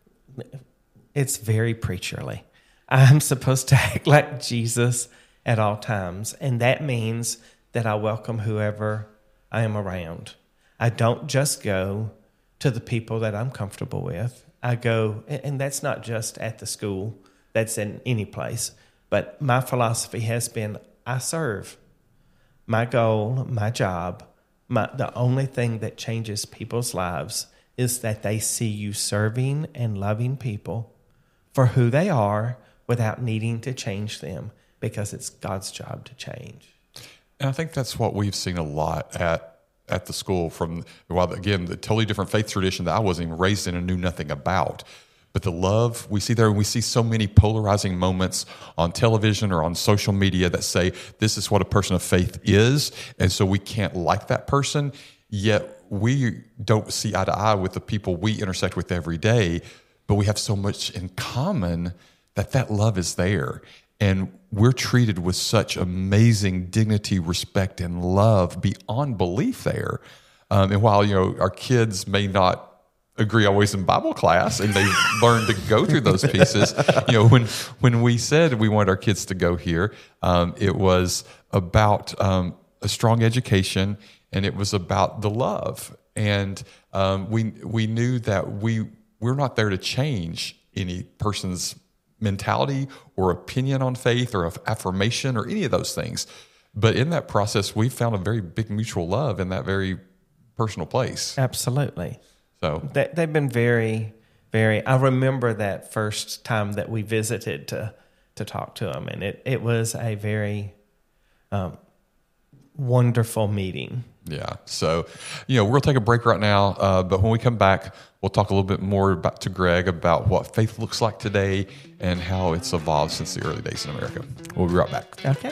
Speaker 3: It's very preacherly. I'm supposed to act like Jesus at all times, and that means that I welcome whoever I am around. I don't just go to the people that I'm comfortable with. I go, and that's not just at the school, that's in any place. But my philosophy has been, I serve. My goal, my job, the only thing that changes people's lives is that they see you serving and loving people for who they are without needing to change them, because it's God's job to change.
Speaker 2: And I think that's what we've seen a lot at the school again, the totally different faith tradition that I wasn't even raised in and knew nothing about. But the love we see there, and we see so many polarizing moments on television or on social media that say this is what a person of faith is, and so we can't like that person, yet we don't see eye to eye with the people we intersect with every day but we have so much in common that love is there. And we're treated with such amazing dignity, respect, and love beyond belief there. And while, our kids may not agree always in Bible class, and they've learned to go through those pieces, when we said we wanted our kids to go here, it was about a strong education, and it was about the love. And we knew that we're not there to change any person's mentality or opinion on faith or affirmation or any of those things. But in that process, we found a very big mutual love in that very personal place.
Speaker 3: Absolutely.
Speaker 2: So
Speaker 3: they've been very, very. I remember that first time that we visited to talk to them, and it was a very wonderful meeting.
Speaker 2: Yeah. So, we'll take a break right now, but when we come back, we'll talk a little bit more to Greg about what faith looks like today and how it's evolved since the early days in America. We'll be right back.
Speaker 3: Okay.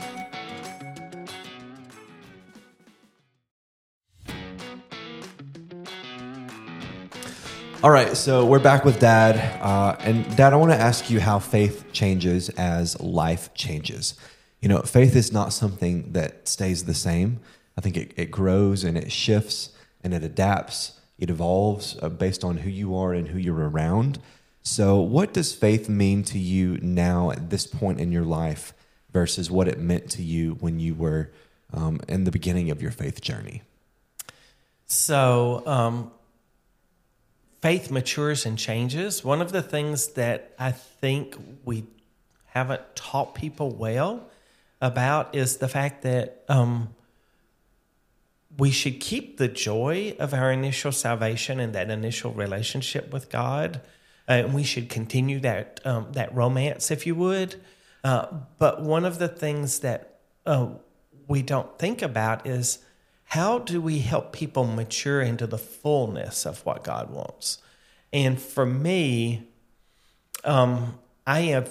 Speaker 1: All right, so we're back with Dad. And Dad, I want to ask you how faith changes as life changes. Faith is not something that stays the same. I think it grows and it shifts and it adapts. It evolves based on who you are and who you're around. So what does faith mean to you now at this point in your life versus what it meant to you when you were in the beginning of your faith journey?
Speaker 3: So faith matures and changes. One of the things that I think we haven't taught people well about is the fact that we should keep the joy of our initial salvation and that initial relationship with God. And we should continue that romance, if you would. But one of the things that we don't think about is how do we help people mature into the fullness of what God wants? And for me, I've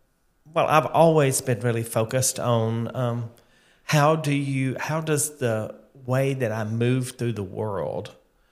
Speaker 3: always been really focused on how does the way that I move through the world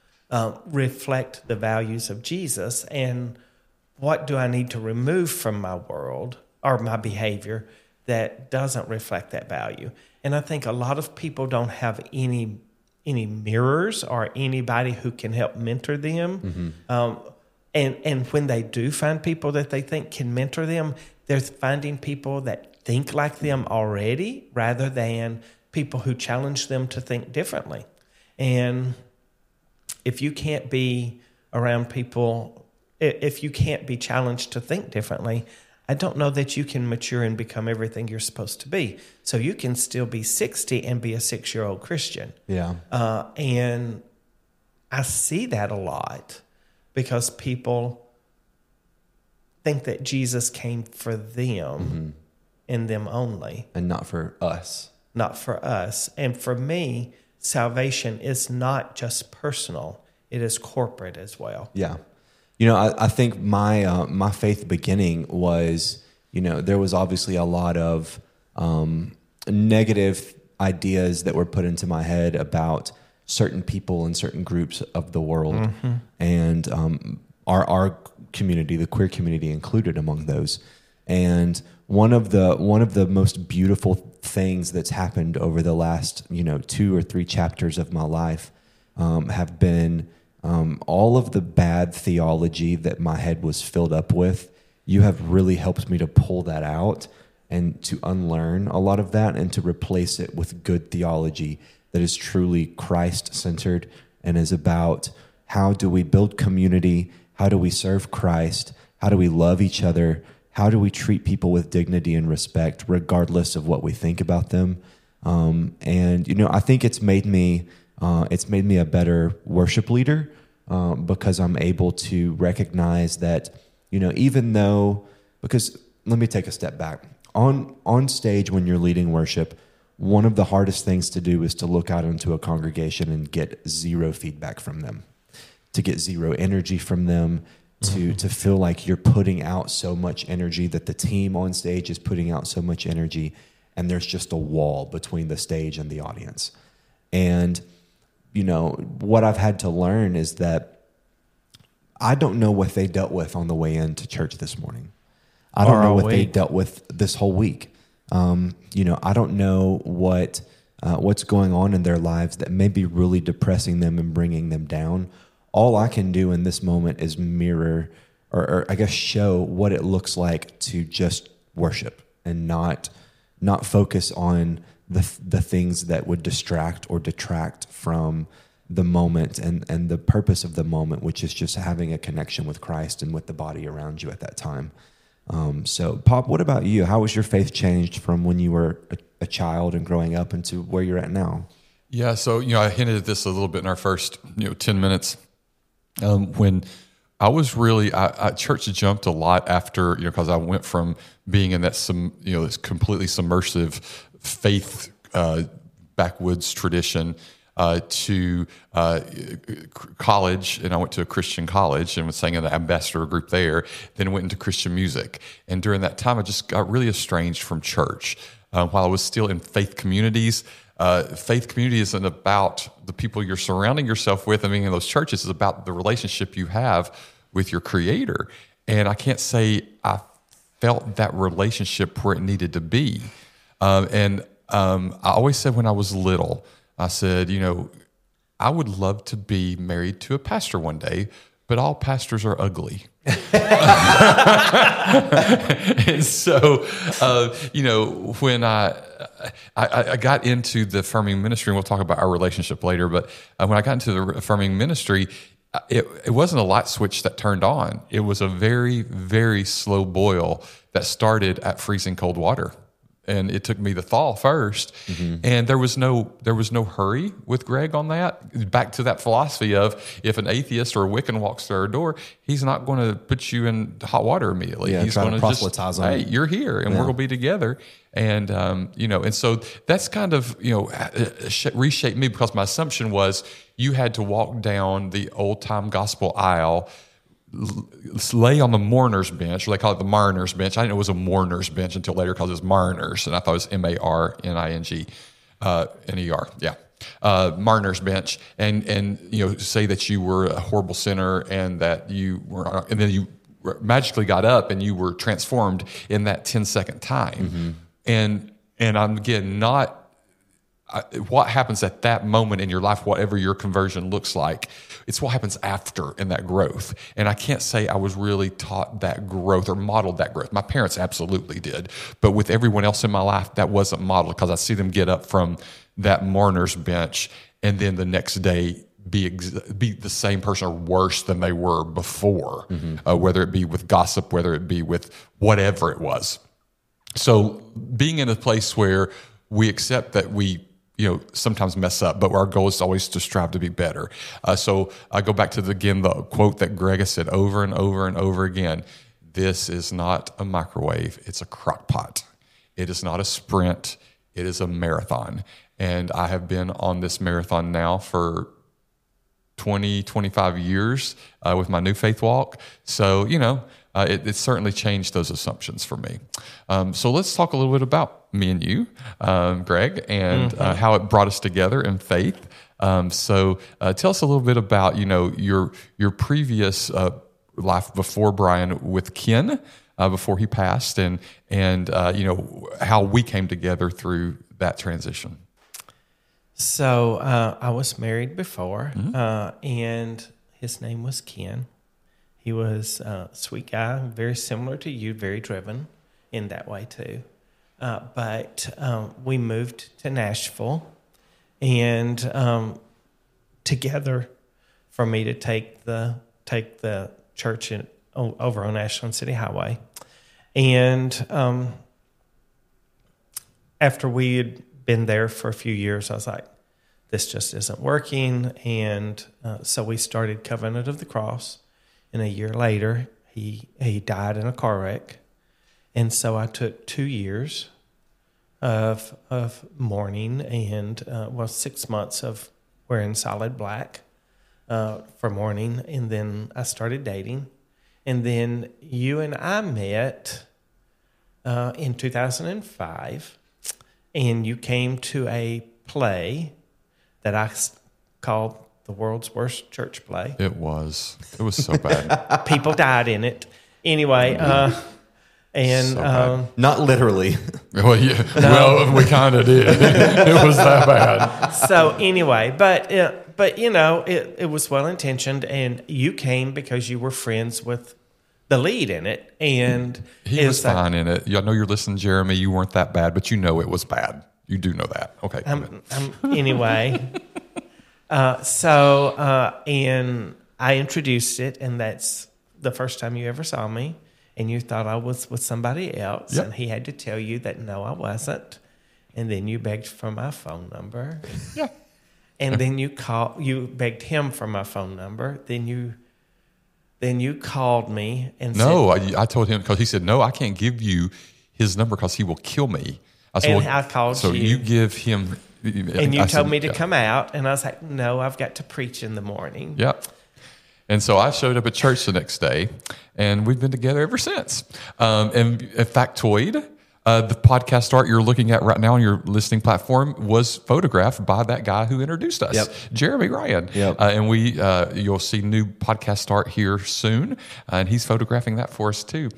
Speaker 3: reflect the values of Jesus, and what do I need to remove from my world or my behavior that doesn't reflect that value? And I think a lot of people don't have any mirrors or anybody who can help mentor them. Mm-hmm. And when they do find people that they think can mentor them, they're finding people that think like them already rather than people who challenge them to think differently. And if you can't be around people, if you can't be challenged to think differently, I don't know that you can mature and become everything you're supposed to be. So you can still be 60 and be a 6-year-old Christian.
Speaker 1: Yeah.
Speaker 3: And I see that a lot because people think that Jesus came for them and them only.
Speaker 1: And not for us.
Speaker 3: Not for us. And for me, salvation is not just personal. It is corporate as well.
Speaker 1: Yeah. I think my faith beginning was, there was obviously a lot of negative ideas that were put into my head about certain people and certain groups of the world. Mm-hmm. And our community, the queer community, included among those. And one of the most beautiful things that's happened over the last 2 or 3 chapters of my life have been all of the bad theology that my head was filled up with. You have really helped me to pull that out and to unlearn a lot of that and to replace it with good theology that is truly Christ-centered and is about how do we build community, how do we serve Christ, how do we love each other, how do we treat people with dignity and respect regardless of what we think about them. And I think it's made me a better worship leader because I'm able to recognize that, because let me take a step back. On stage when you're leading worship, one of the hardest things to do is to look out into a congregation and get zero feedback from them, to get zero energy from them, to feel like you're putting out so much energy, that the team on stage is putting out so much energy, and there's just a wall between the stage and the audience. And, what I've had to learn is that I don't know what they dealt with on the way into church this morning. I don't know what they dealt with this whole week. I don't know what's going on in their lives that may be really depressing them and bringing them down. All I can do in this moment is mirror or I guess show what it looks like to just worship and not focus on the things that would distract or detract from the moment and the purpose of the moment, which is just having a connection with Christ and with the body around you at that time. So, Pop, what about you? How was your faith changed from when you were a child and growing up into where you're at now?
Speaker 2: Yeah, so I hinted at this a little bit in our first 10 minutes. When I was really, I church jumped a lot after because I went from being in that this completely submersive faith backwoods tradition to college, and I went to a Christian college and was sang in the ambassador group there, then went into Christian music. And during that time, I just got really estranged from church. While I was still in faith communities, faith community isn't about the people you're surrounding yourself with and being in those churches. It's about the relationship you have with your Creator. And I can't say I felt that relationship where it needed to be. I always said when I was little, I said, I would love to be married to a pastor one day, but all pastors are ugly. And so, when I got into the affirming ministry, and we'll talk about our relationship later, but when I got into the affirming ministry, it wasn't a light switch that turned on. It was a very, very slow boil that started at freezing cold water. And it took me the thaw first, and there was no hurry with Greg on that. Back to that philosophy of if an atheist or a Wiccan walks through our door, he's not going to put you in hot water immediately.
Speaker 1: Yeah,
Speaker 2: he's
Speaker 1: going to
Speaker 2: proselytize them. Hey, you're here, and we're going to be together. And and so that's kind of reshaped me, because my assumption was you had to walk down the old time gospel aisle, lay on the mourner's bench, or they call it the mariner's bench. I didn't know it was a mourner's bench until later, because it was mariners, and I thought it was MARNING, NER, yeah. Mariner's bench, and say that you were a horrible sinner, and that you were, and then you magically got up and you were transformed in that 10-second time. And I'm again not. What happens at that moment in your life, whatever your conversion looks like, it's what happens after in that growth. And I can't say I was really taught that growth or modeled that growth. My parents absolutely did. But with everyone else in my life, that wasn't modeled, because I see them get up from that mourner's bench and then the next day be the same person or worse than they were before, whether it be with gossip, whether it be with whatever it was. So being in a place where we accept that we sometimes mess up, but our goal is always to strive to be better. So I go back to the quote that Greg has said over and over and over again. This is not a microwave. It's a crock pot. It is not a sprint. It is a marathon. And I have been on this marathon now for 25 years with my new faith walk. So, it certainly changed those assumptions for me. So let's talk a little bit about me and you, Greg, and how it brought us together in faith. So tell us a little bit about, your previous life before Brian with Ken, before he passed, and how we came together through that transition.
Speaker 3: So I was married before, and his name was Ken. He was a sweet guy, very similar to you, very driven in that way too. But we moved to Nashville, and together, for me to take the church over on Ashland City Highway, and after we had been there for a few years, I was like, this just isn't working, and so we started Covenant of the Cross. And a year later, he died in a car wreck. And so I took 2 years of mourning and, 6 months of wearing solid black for mourning. And then I started dating. And then you and I met in 2005. And you came to a play that I called the world's worst church play.
Speaker 2: It was so bad.
Speaker 3: People died in it. Anyway, and
Speaker 2: So
Speaker 1: Not literally.
Speaker 2: Well, yeah. Well, we kind of did. It was that bad.
Speaker 3: so anyway, but it was well intentioned, and you came because you were friends with the lead in it, and
Speaker 2: He was fine in it. I know you're listening, Jeremy. You weren't that bad, but you know it was bad. You do know that. Okay.
Speaker 3: Anyway, and I introduced it, and that's the first time you ever saw me, and you thought I was with somebody else,
Speaker 2: Yep.
Speaker 3: and he had to tell you that no, I wasn't, and then you begged for my phone number,
Speaker 2: Yeah.
Speaker 3: and then you begged him for my phone number, then you called me and
Speaker 2: No,
Speaker 3: said,
Speaker 2: I told him because he said, no, I can't give you his number because he will kill me. I said,
Speaker 3: And I called
Speaker 2: so
Speaker 3: you.
Speaker 2: you give him.
Speaker 3: and you
Speaker 2: I
Speaker 3: told
Speaker 2: said,
Speaker 3: me to
Speaker 2: yeah.
Speaker 3: come out, and I was like, no, I've got to preach in the morning.
Speaker 2: Yeah. And so I showed up at church the next day, and we've been together ever since. And a factoid, the podcast art you're looking at right now on your listening platform was photographed by that guy who introduced us,
Speaker 1: Yep.
Speaker 2: Jeremy Ryan.
Speaker 1: Yep.
Speaker 2: And you'll see new podcast art here soon, and he's photographing that for us too.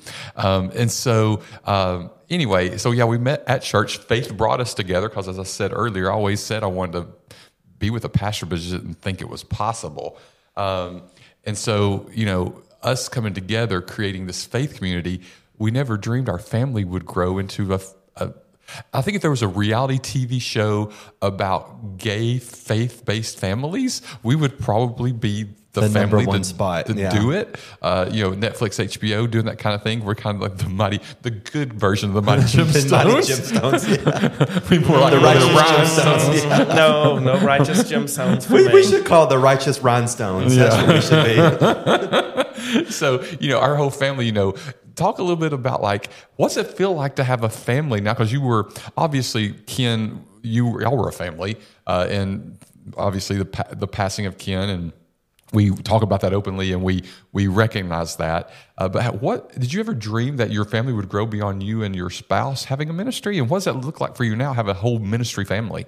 Speaker 2: Anyway, so yeah, we met at church. Faith brought us together because, as I said earlier, I always said I wanted to be with a pastor, but just didn't think it was possible. And so, us coming together, creating this faith community, we never dreamed our family would grow into I think if there was a reality TV show about gay faith-based families, we would probably be the
Speaker 1: The
Speaker 2: family
Speaker 1: number one
Speaker 2: to
Speaker 1: spot, yeah.
Speaker 2: do it. Netflix, HBO doing that kind of thing. We're kind of like the good version of the Mighty Gemstones.
Speaker 1: The Mighty Gemstones, yeah.
Speaker 2: We more like
Speaker 1: The righteous
Speaker 2: rhinestones.
Speaker 1: gemstones. Yeah.
Speaker 3: No righteous gemstones for
Speaker 1: We
Speaker 3: me.
Speaker 1: should call it the righteous rhinestones. That's what we should be.
Speaker 2: So, our whole family, talk a little bit about what's it feel like to have a family now? Because you were obviously Ken, y'all were a family, and obviously the passing of Ken, and we talk about that openly, and we recognize that. But what did you ever dream that your family would grow beyond you and your spouse having a ministry? And what does that look like for you now? Have a whole ministry family?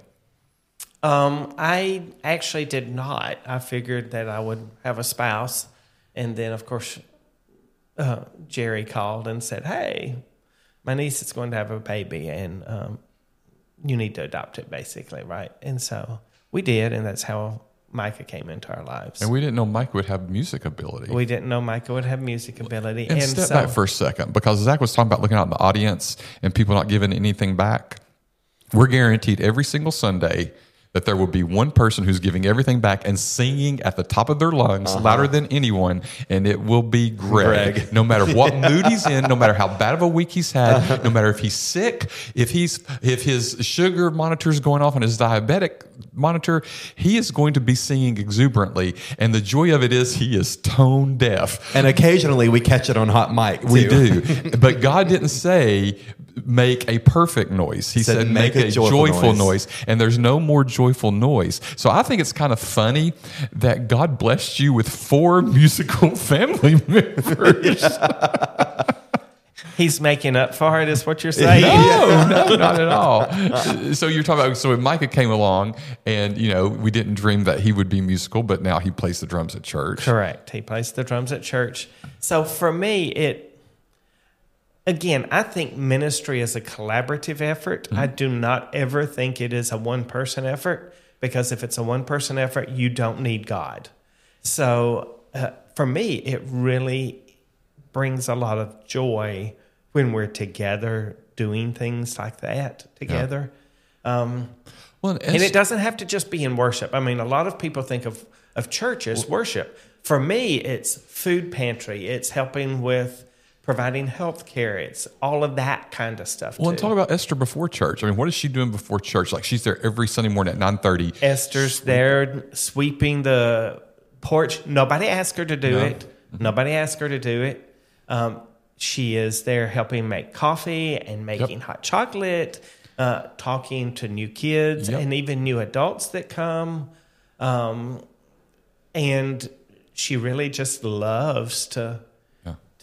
Speaker 3: I actually did not. I figured that I would have a spouse, and then of course, Jerry called and said, "Hey, my niece is going to have a baby, and you need to adopt it," basically, right? And so we did, and that's how Micah came into our lives.
Speaker 2: And we didn't know Mike would have music ability.
Speaker 3: We didn't know Micah would have music ability.
Speaker 2: And step back for a second, because Zach was talking about looking out in the audience and people not giving anything back. We're guaranteed every single Sunday that there will be one person who's giving everything back and singing at the top of their lungs, louder than anyone, and it will be Greg. No matter what mood he's in, no matter how bad of a week he's had, no matter if he's sick, if his sugar monitor's going off on his diabetic monitor, he is going to be singing exuberantly. And the joy of it is he is tone deaf.
Speaker 1: And occasionally we catch it on hot mic, too.
Speaker 2: We do. But God didn't say make a perfect noise. He said make a joyful noise. And there's no more joyful noise. So I think it's kind of funny that God blessed you with 4 musical family members.
Speaker 3: He's making up for it, is what you're saying?
Speaker 2: No, not at all. So you're talking about, so when Micah came along and, we didn't dream that he would be musical, but now he plays the drums at church.
Speaker 3: Correct. He plays the drums at church. So for me, again, I think ministry is a collaborative effort. I do not ever think it is a one-person effort, because if it's a one-person effort, you don't need God. So for me, it really brings a lot of joy when we're together doing things like that together.
Speaker 2: Well,
Speaker 3: and it doesn't have to just be in worship. I mean, a lot of people think of church as worship. For me, it's food pantry. It's helping with providing health care. It's all of that kind of stuff.
Speaker 2: Well, and talk about Esther before church. I mean, what is she doing before church? Like, she's there every Sunday morning at 9:30.
Speaker 3: Esther's there sweeping the porch. Nobody asked her to do it. Nobody asked her to do it. She is there helping make coffee and making hot chocolate, talking to new kids and even new adults that come. And she really just loves to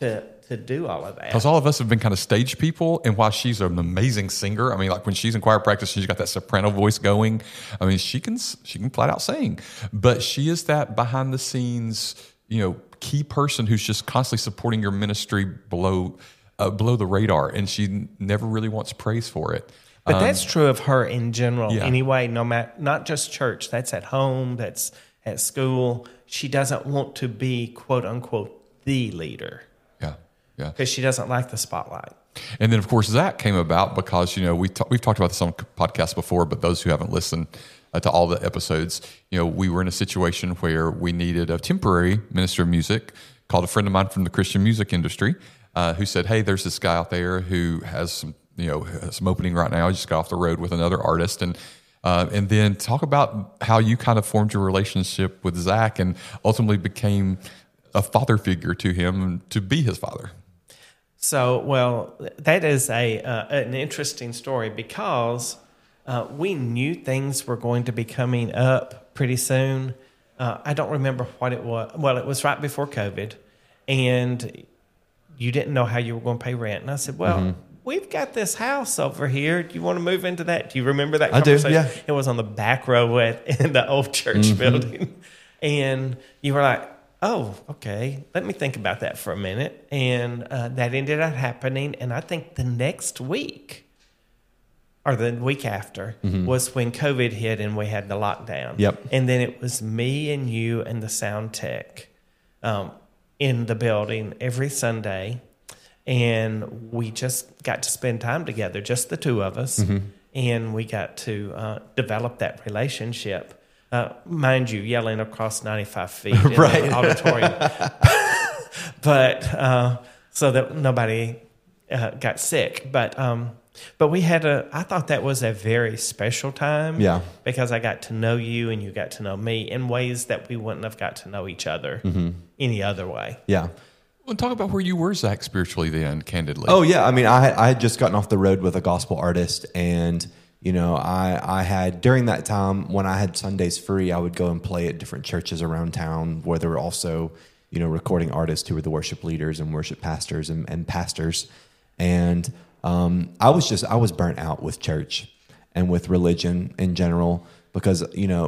Speaker 3: to do all of that.
Speaker 2: Because all of us have been kind of stage people, and while she's an amazing singer, I mean, like when she's in choir practice, she's got that soprano voice going. I mean, she can flat out sing, but she is that behind the scenes, key person who's just constantly supporting your ministry below the radar, and she never really wants praise for it.
Speaker 3: But that's true of her in general,
Speaker 2: Yeah.
Speaker 3: anyway. No matter, not just church. That's at home. That's at school. She doesn't want to be quote unquote the leader.
Speaker 2: Yeah.
Speaker 3: Because she doesn't like the spotlight.
Speaker 2: And then, of course, that came about because, we've talked about this on podcasts before, but those who haven't listened to all the episodes, we were in a situation where we needed a temporary minister of music, called a friend of mine from the Christian music industry, who said, hey, there's this guy out there who has some opening right now. He just got off the road with another artist. And then talk about how you kind of formed your relationship with Zach and ultimately became a father figure to him, to be his father.
Speaker 3: So, well, that is an interesting story because we knew things were going to be coming up pretty soon. I don't remember what it was. Well, it was right before COVID, and you didn't know how you were going to pay rent. And I said, well, we've got this house over here. Do you want to move into that? Do you remember that conversation?
Speaker 1: I do, yeah.
Speaker 3: It was on the back row in the old church building. And you were like, oh, okay, let me think about that for a minute. And that ended up happening. And I think the next week or the week after was when COVID hit and we had the lockdown.
Speaker 1: Yep.
Speaker 3: And then it was me and you and the sound tech in the building every Sunday. And we just got to spend time together, just the two of us. And we got to develop that relationship. Mind you, yelling across 95 feet in the auditorium. But so that nobody got sick. But we had I thought that was a very special time.
Speaker 1: Yeah.
Speaker 3: Because I got to know you and you got to know me in ways that we wouldn't have got to know each other any other way.
Speaker 1: Yeah.
Speaker 2: Well, talk about where you were, Zach, spiritually then, candidly.
Speaker 1: Oh, yeah. I mean, I had just gotten off the road with a gospel artist, and I had, during that time when I had Sundays free, I would go and play at different churches around town where there were also, recording artists who were the worship leaders and worship pastors and pastors. And I was burnt out with church and with religion in general because,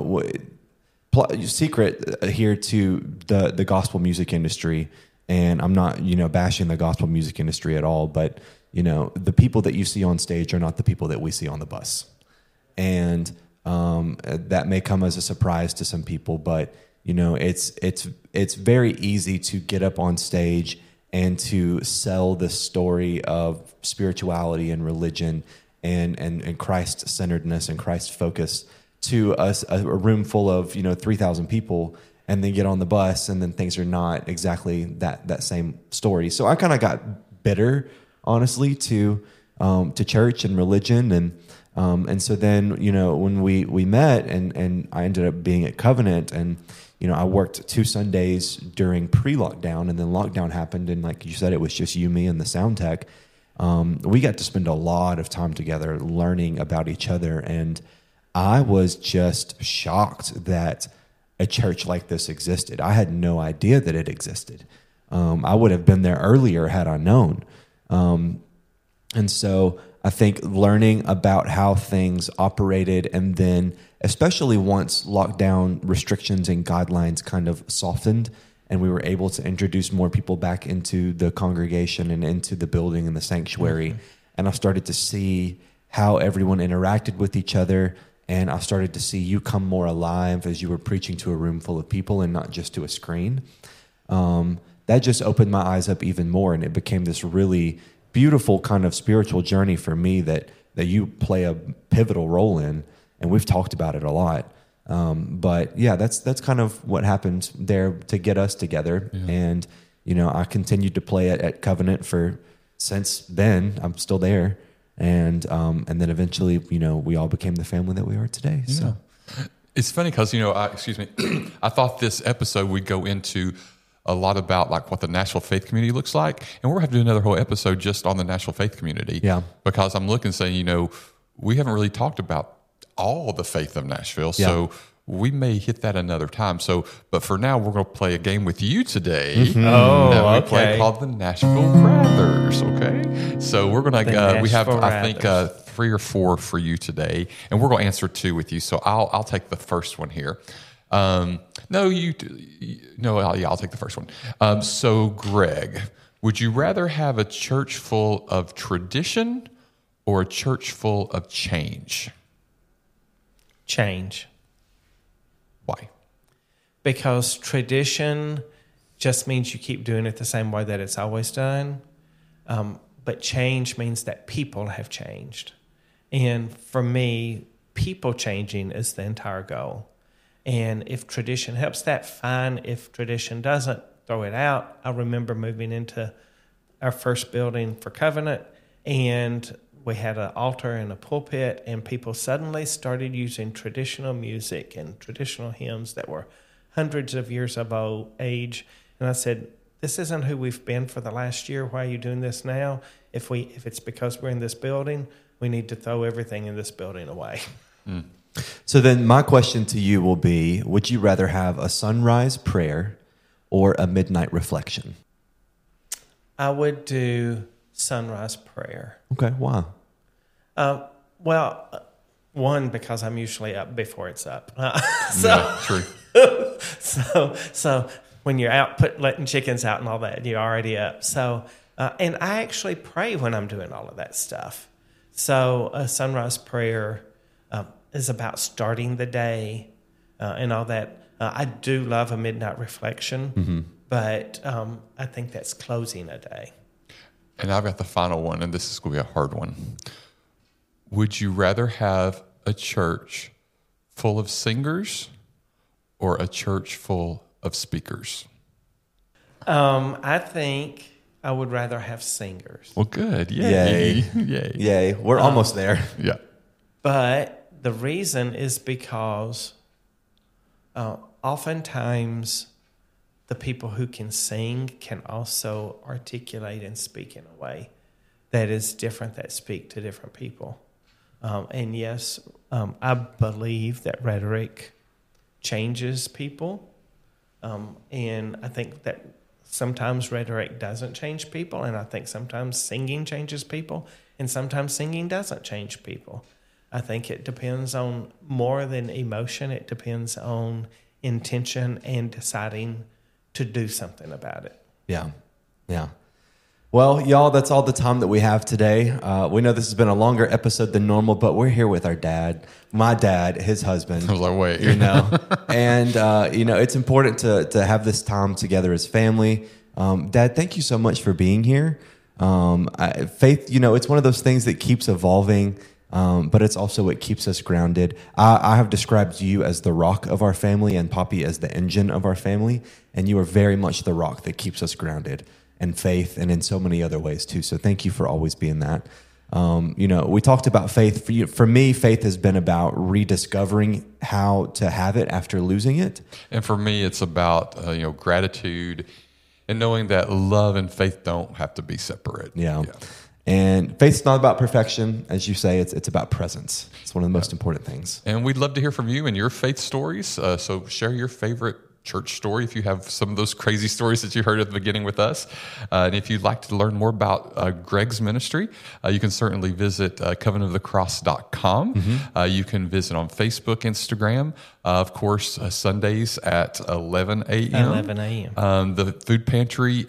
Speaker 1: secret here to the gospel music industry. And I'm not, bashing the gospel music industry at all, but the people that you see on stage are not the people that we see on the bus. And that may come as a surprise to some people, but it's very easy to get up on stage and to sell the story of spirituality and religion and Christ-centeredness and Christ-focus to a room full of 3,000 people, and then get on the bus, and then things are not exactly that same story. So I kind of got bitter, honestly, to church and religion, and so then when we met, and I ended up being at Covenant, and I worked 2 Sundays during pre-lockdown, and then lockdown happened, and like you said, it was just you, me, and the sound tech. We got to spend a lot of time together learning about each other, and I was just shocked that a church like this existed. I had no idea that it existed. I would have been there earlier had I known. And so I think learning about how things operated, and then especially once lockdown restrictions and guidelines kind of softened and we were able to introduce more people back into the congregation and into the building and the sanctuary, and I started to see how everyone interacted with each other. And I started to see you come more alive as you were preaching to a room full of people and not just to a screen. That just opened my eyes up even more, and it became this really beautiful kind of spiritual journey for me that you play a pivotal role in, and we've talked about it a lot. But yeah, that's kind of what happened there to get us together. Yeah. And I continued to play at Covenant since then. I'm still there. And then eventually, we all became the family that we are today. Yeah. So
Speaker 2: it's funny because, I thought this episode would go into a lot about like what the Nashville faith community looks like. And we're going to do another whole episode just on the Nashville faith community.
Speaker 1: Yeah.
Speaker 2: Because I'm looking saying, we haven't really talked about all the faith of Nashville. Yeah. So we may hit that another time. So, but for now, we're going to play a game with you today.
Speaker 3: Oh,
Speaker 2: that we play called the Nashville Rathers. Okay, so we're going to we have I think 3 or 4 for you today, and we're going to answer 2 with you. So I'll take the first one here. I'll take the first one. So Greg, would you rather have a church full of tradition or a church full of change?
Speaker 3: Change.
Speaker 2: Why?
Speaker 3: Because tradition just means you keep doing it the same way that it's always done. But change means that people have changed. And for me, people changing is the entire goal. And if tradition helps that, fine. If tradition doesn't, throw it out. I remember moving into our first building for Covenant, and we had an altar and a pulpit, and people suddenly started using traditional music and traditional hymns that were hundreds of years of age. And I said, this isn't who we've been for the last year. Why are you doing this now? If it's because we're in this building, we need to throw everything in this building away.
Speaker 2: Mm.
Speaker 1: So then my question to you will be, would you rather have a sunrise prayer or a midnight reflection?
Speaker 3: I would do sunrise prayer.
Speaker 1: Okay, why?
Speaker 3: One, because I'm usually up before it's up.
Speaker 2: True.
Speaker 3: So when you're out letting chickens out and all that, you're already up. So, and I actually pray when I'm doing all of that stuff. So a sunrise prayer is about starting the day and all that. I do love a midnight reflection, but I think that's closing a day.
Speaker 2: And I've got the final one, and this is going to be a hard one. Would you rather have a church full of singers or a church full of speakers?
Speaker 3: I think I would rather have singers.
Speaker 2: Well, good. Yay.
Speaker 1: Yay. We're almost there.
Speaker 2: Yeah.
Speaker 3: But the reason is because oftentimes the people who can sing can also articulate and speak in a way that is different, that speak to different people. And yes, I believe that rhetoric changes people. And I think that sometimes rhetoric doesn't change people. And I think sometimes singing changes people. And sometimes singing doesn't change people. I think it depends on more than emotion. It depends on intention and deciding to do something about it.
Speaker 1: Yeah. Well, y'all, that's all the time that we have today. We know this has been a longer episode than normal, but we're here with our dad, my dad, his husband.
Speaker 2: I was like, wait.
Speaker 1: And, it's important to have this time together as family. Dad, thank you so much for being here. Faith, it's one of those things that keeps evolving, but it's also what keeps us grounded. I have described you as the rock of our family and Poppy as the engine of our family, and you are very much the rock that keeps us grounded. And faith, and in so many other ways too. So thank you for always being that. We talked about faith. For me, faith has been about rediscovering how to have it after losing it.
Speaker 2: And for me, it's about gratitude and knowing that love and faith don't have to be separate.
Speaker 1: Yeah. And faith's not about perfection, as you say. It's about presence. It's one of the most important things.
Speaker 2: And we'd love to hear from you and your faith stories. So share your favorite church story if you have some of those crazy stories that you heard at the beginning with us. And if you'd like to learn more about Greg's ministry, you can certainly visit covenantofthecross.com. You can visit on Facebook, Instagram. Of course, Sundays at 11 a.m.
Speaker 3: 11 a.m.
Speaker 2: The food pantry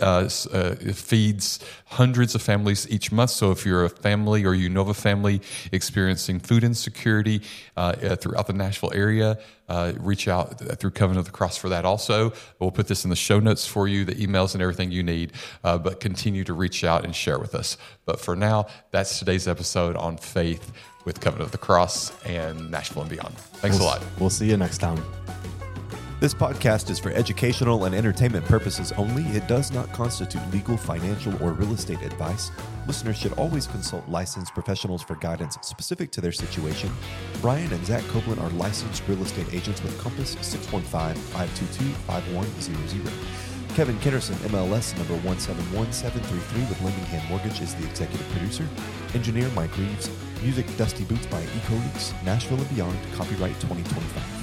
Speaker 2: feeds hundreds of families each month. So if you're a family or you know of a family experiencing food insecurity throughout the Nashville area, reach out through Covenant of the Cross for that also. We'll put this in the show notes for you, the emails and everything you need, but continue to reach out and share with us. But for now, that's today's episode on faith with Covenant of the Cross and Nashville and beyond. Thanks a lot.
Speaker 1: We'll see you next time. This podcast is for educational and entertainment purposes only. It does not constitute legal, financial, or real estate advice. Listeners should always consult licensed professionals for guidance specific to their situation. Brian and Zach Copeland are licensed real estate agents with Compass 615-522-5100. Kevin Kennerson, MLS number 171733 with Lingingham Mortgage, is the executive producer. Engineer Mike Reeves. Music Dusty Boots by Eco Leaks. Nashville and Beyond, copyright 2025.